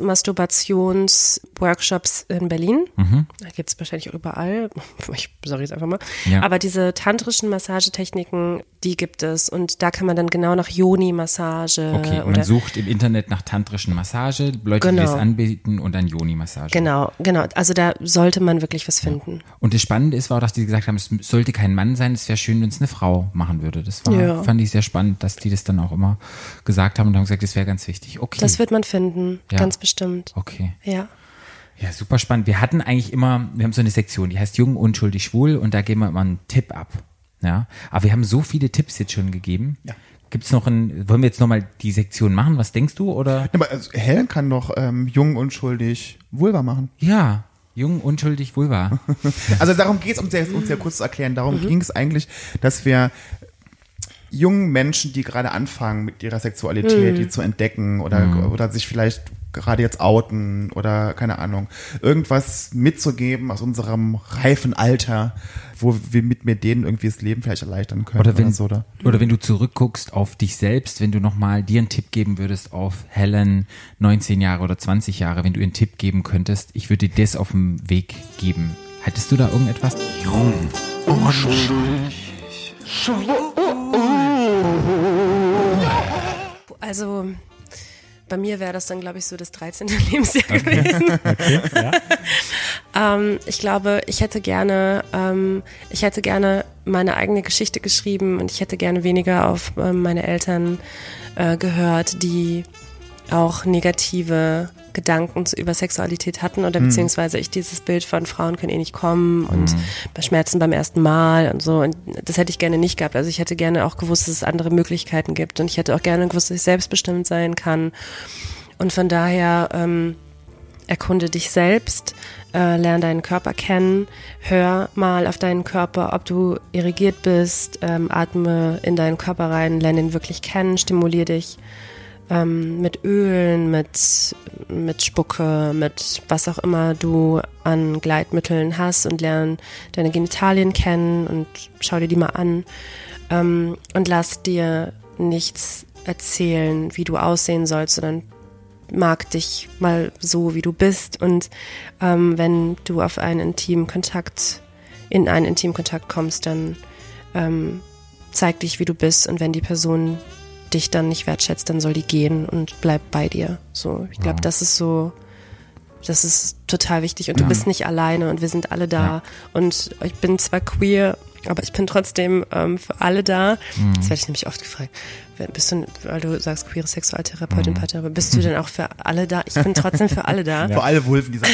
D: Masturbationsworkshops in Berlin. Da gibt es wahrscheinlich auch überall. Ich sage jetzt einfach mal.
A: Ja.
D: Aber diese tantrischen Massagetechniken, die gibt es. Und da kann man dann genau nach Yoni-Massage
A: Okay, man
D: oder
A: sucht im Internet nach tantrischen Massage, Leute, die
D: Genau.
A: das anbieten und dann Yoni-Massage.
D: genau, genau. Also da sollte man wirklich was finden.
A: Und das Spannende ist, war auch, dass die gesagt haben, es sollte kein Mann sein, es wäre schön, wenn es eine Frau machen würde. Das war,
D: Ja.
A: fand ich sehr spannend, dass die das dann auch immer gesagt haben und haben gesagt, das wäre ganz wichtig. Okay.
D: Das wird man finden,
A: Ja.
D: ganz bestimmt.
A: okay.
D: Ja.
A: Ja, super spannend. Wir hatten eigentlich immer, wir haben so eine Sektion, die heißt Jung, unschuldig, schwul und da geben wir immer einen Tipp ab. Ja, aber wir haben so viele Tipps jetzt schon gegeben.
B: Ja.
A: Gibt es noch ein, wollen wir jetzt nochmal die Sektion machen? Was denkst du? Oder?
B: Aber also Helen kann doch ähm, jung, unschuldig Vulva machen.
A: Ja, jung, unschuldig, vulva.
B: Also darum geht es, um sehr, um sehr kurz zu erklären, darum ging es eigentlich, dass wir jungen Menschen, die gerade anfangen mit ihrer Sexualität, die zu entdecken oder, oder sich vielleicht gerade jetzt outen oder keine Ahnung, irgendwas mitzugeben aus unserem reifen Alter, wo wir mit, mit denen irgendwie das Leben vielleicht erleichtern können
A: Oder wenn,
B: so. Oder?
A: oder wenn du zurückguckst auf dich selbst, wenn du nochmal dir einen Tipp geben würdest auf Helen, neunzehn Jahre oder zwanzig Jahre, wenn du ihr einen Tipp geben könntest, ich würde dir das auf dem Weg geben. Hättest du da irgendetwas?
D: Also bei mir wäre das dann, glaube ich, so das dreizehnte Lebensjahr gewesen. ähm, ich glaube, ich hätte gerne, ähm, ich hätte gerne meine eigene Geschichte geschrieben und ich hätte gerne weniger auf ähm, meine Eltern äh, gehört, die auch negative Gedanken zu, über Sexualität hatten oder beziehungsweise ich dieses Bild von Frauen können eh nicht kommen und bei Schmerzen beim ersten Mal und so und das hätte ich gerne nicht gehabt. Also ich hätte gerne auch gewusst, dass es andere Möglichkeiten gibt und ich hätte auch gerne gewusst, dass ich selbstbestimmt sein kann und von daher ähm, erkunde dich selbst, äh, lerne deinen Körper kennen, hör mal auf deinen Körper, ob du irrigiert bist, ähm, atme in deinen Körper rein, lerne ihn wirklich kennen, stimuliere dich ähm, mit Ölen, mit, mit Spucke, mit was auch immer du an Gleitmitteln hast und lerne deine Genitalien kennen und schau dir die mal an ähm, und lass dir nichts erzählen, wie du aussehen sollst, sondern mag dich mal so, wie du bist und ähm, wenn du auf einen intimen Kontakt, in einen intimen Kontakt kommst, dann ähm, zeig dich, wie du bist und wenn die Person dich dann nicht wertschätzt, dann soll die gehen und bleib bei dir. So, ich glaube,
A: Wow.
D: das ist so, das ist total wichtig und du
A: Ja.
D: bist nicht alleine und wir sind alle da
A: Ja.
D: und ich bin zwar queer, aber ich bin trotzdem ähm, für alle da.
A: Mhm.
D: Das werde ich nämlich oft gefragt. Wer- Bist du, weil du sagst queere Sexualtherapeutin,
A: Mhm.
D: Partnerin, bist du denn auch für alle da? Ich bin trotzdem für alle da.
B: Für alle Wulven, die sagen,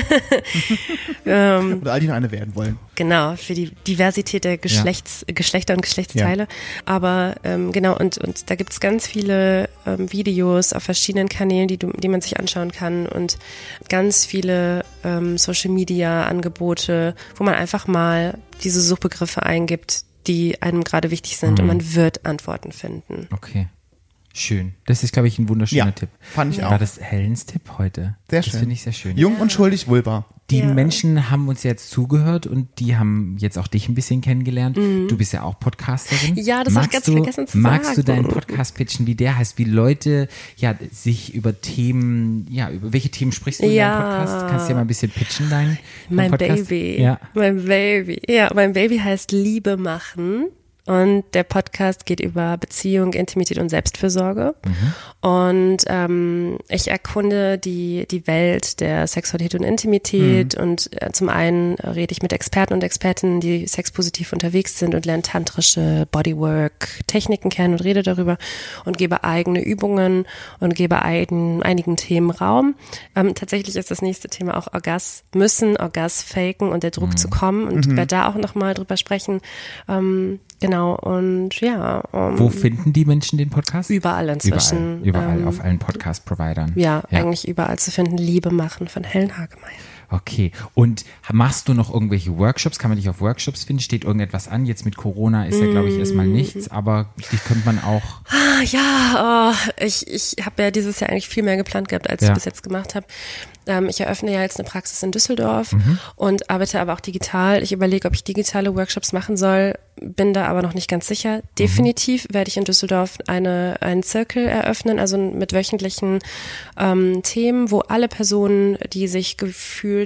D: Ähm,
B: oder all die noch eine werden wollen.
D: Genau, für die Diversität der Geschlechts, Geschlechter und Geschlechtsteile. Aber ähm, genau, und, und da gibt es ganz viele ähm, Videos auf verschiedenen Kanälen, die, du, die man sich anschauen kann und ganz viele ähm, Social-Media-Angebote, wo man einfach mal diese Suchbegriffe eingibt, die einem gerade wichtig sind und man wird Antworten finden.
A: Okay. Schön. Das ist, glaube ich, ein wunderschöner
B: Ja,
A: Tipp.
B: fand ich
A: War
B: auch.
A: das Helens Tipp heute?
B: Sehr
A: Das
B: schön.
A: finde ich sehr schön.
B: Jung, unschuldig, Vulva.
A: Die
D: Ja.
A: Menschen haben uns jetzt zugehört und die haben jetzt auch dich ein bisschen kennengelernt. Du bist ja auch Podcasterin.
D: Mhm. Ja, das hab ich
A: magst
D: ganz
A: du,
D: vergessen zu
A: Magst du
D: sagen.
A: deinen Podcast pitchen, wie der heißt, wie Leute ja sich über Themen, ja, über welche Themen sprichst du in
D: Ja.
A: deinem Podcast? Kannst du ja mal ein bisschen pitchen, dein, dein
D: Mein
A: Podcast?
D: Baby.
A: Ja.
D: Mein Baby. Ja, mein Baby heißt Liebe machen. und der Podcast geht über Beziehung, Intimität und Selbstfürsorge. Mhm. Und ähm, ich erkunde die, die Welt der Sexualität und Intimität mhm. und äh, zum einen rede ich mit Experten und Expertinnen, die sexpositiv unterwegs sind und lernen tantrische Bodywork-Techniken kennen und rede darüber und gebe eigene Übungen und gebe ein, einigen Themen Raum. Ähm, tatsächlich ist das nächste Thema auch Orgasmüssen, Orgasfaken und der Druck mhm. zu kommen und mhm. werde da auch nochmal drüber sprechen. Ähm, genau, und ja. Um,
A: Wo finden die Menschen den Podcast?
D: Überall inzwischen.
A: Überall, überall
D: ähm,
A: auf allen Podcast-Providern.
D: Ja, ja, eigentlich überall zu finden. Liebe machen von Helen Hagemeyer.
A: Okay, und machst du noch irgendwelche Workshops? Kann man dich auf Workshops finden? Steht irgendetwas an? Jetzt mit Corona ist ja, glaube ich, erstmal nichts, aber dich könnte man auch...
D: Ah, ja, oh, ich, ich habe ja dieses Jahr eigentlich viel mehr geplant gehabt, als ja. ich bis jetzt gemacht habe. Ähm, ich eröffne ja jetzt eine Praxis in Düsseldorf mhm. und arbeite aber auch digital. Ich überlege, ob ich digitale Workshops machen soll, bin da aber noch nicht ganz sicher. Definitiv mhm. werde ich in Düsseldorf eine, einen Zirkel eröffnen, also mit wöchentlichen ähm, Themen, wo alle Personen, die sich gefühlt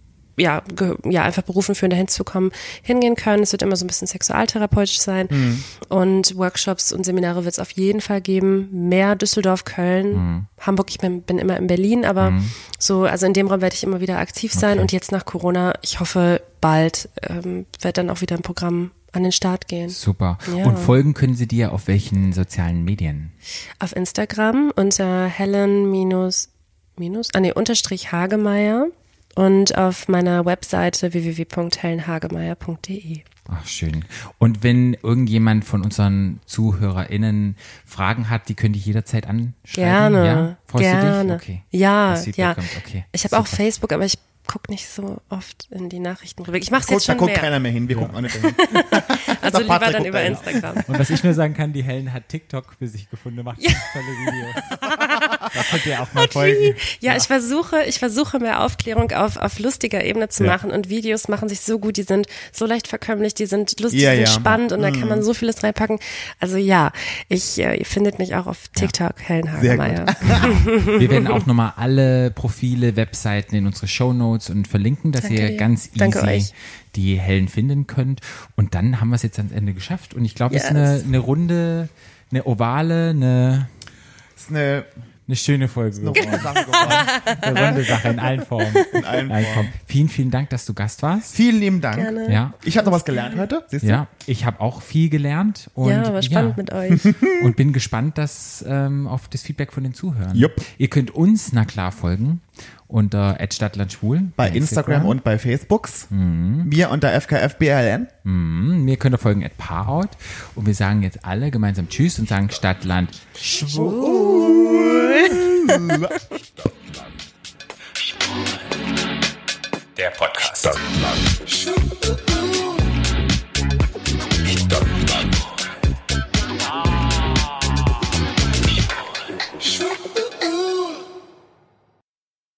D: ja, ge, ja, einfach berufen fühlen, dahin zu kommen, hingehen können. Es wird immer so ein bisschen sexualtherapeutisch sein. Mhm. Und Workshops und Seminare wird es auf jeden Fall geben. Mehr Düsseldorf, Köln, mhm. Hamburg. Ich bin, bin immer in Berlin, aber mhm. so, also in dem Raum werde ich immer wieder aktiv sein. Okay. Und jetzt nach Corona, ich hoffe, bald ähm, wird dann auch wieder ein Programm an den Start gehen.
A: Super. Ja. Und folgen können Sie dir auf welchen sozialen Medien?
D: Auf Instagram unter Helen minus, minus, ah nee, unterstrich Hagemeyer. Und auf meiner Webseite w w w punkt helen hagemeyer punkt d e.
A: Ach, schön. Und wenn irgendjemand von unseren ZuhörerInnen Fragen hat, die können dich jederzeit anschreiben?
D: Gerne,
A: ja? Freust
D: gerne.
A: du dich? Okay.
D: Ja, ja.
A: Okay.
D: Ich habe auch Facebook, aber ich guck nicht so oft in die Nachrichten rüber. Ich mach's jetzt schon
B: Da guckt
D: mehr.
B: keiner mehr hin, wir ja. gucken auch nicht hin.
D: Also lieber dann über Instagram.
A: Und was ich nur sagen kann, die Helen hat TikTok für sich gefunden, macht ganz tolle Videos. Da könnt ihr auch mal folgen.
D: Ja, ja, ich versuche, ich versuche mehr Aufklärung auf, auf lustiger Ebene zu ja. machen und Videos machen sich so gut, die sind so leicht verkömmlich, die sind lustig,
B: ja,
D: die sind
B: ja.
D: spannend und
B: mhm.
D: da kann man so vieles reinpacken. Also ja, ich, äh, ihr findet mich auch auf TikTok, ja. Helen Hagemeyer.
A: Wir werden auch nochmal alle Profile, Webseiten in unsere Shownotes und verlinken, dass
D: Danke
A: ihr
D: dir.
A: ganz
D: Danke
A: easy
D: euch.
A: die Helen finden könnt. Und dann haben wir es jetzt ans Ende geschafft. Und ich glaube, es yes. ist eine, eine runde, eine ovale, eine,
B: ist eine,
A: eine schöne Folge.
B: Eine runde Sache geworden.
A: Eine runde Sache in allen Formen.
B: In allen Formen.
A: Formen. Vielen, vielen Dank, dass du Gast warst.
B: Vielen lieben Dank.
D: Gerne.
A: Ja.
B: Ich habe noch was gelernt heute. Siehst du?
A: Ja, ich habe auch viel gelernt. Und,
D: ja, war spannend
A: ja,
D: mit euch.
A: Und bin gespannt dass, ähm, auf das Feedback von den Zuhörern.
B: Jupp.
A: Ihr könnt uns, na klar, folgen unter at stadtlandschwul.
B: Bei Instagram, Instagram und bei Facebooks. Mhm. Wir unter F K F B L N.
A: Mhm. Mir könnt ihr folgen at Paarout. Und wir sagen jetzt alle gemeinsam Tschüss und sagen Stadtland Schwul.
C: Der Podcast. Stadtland Schwul.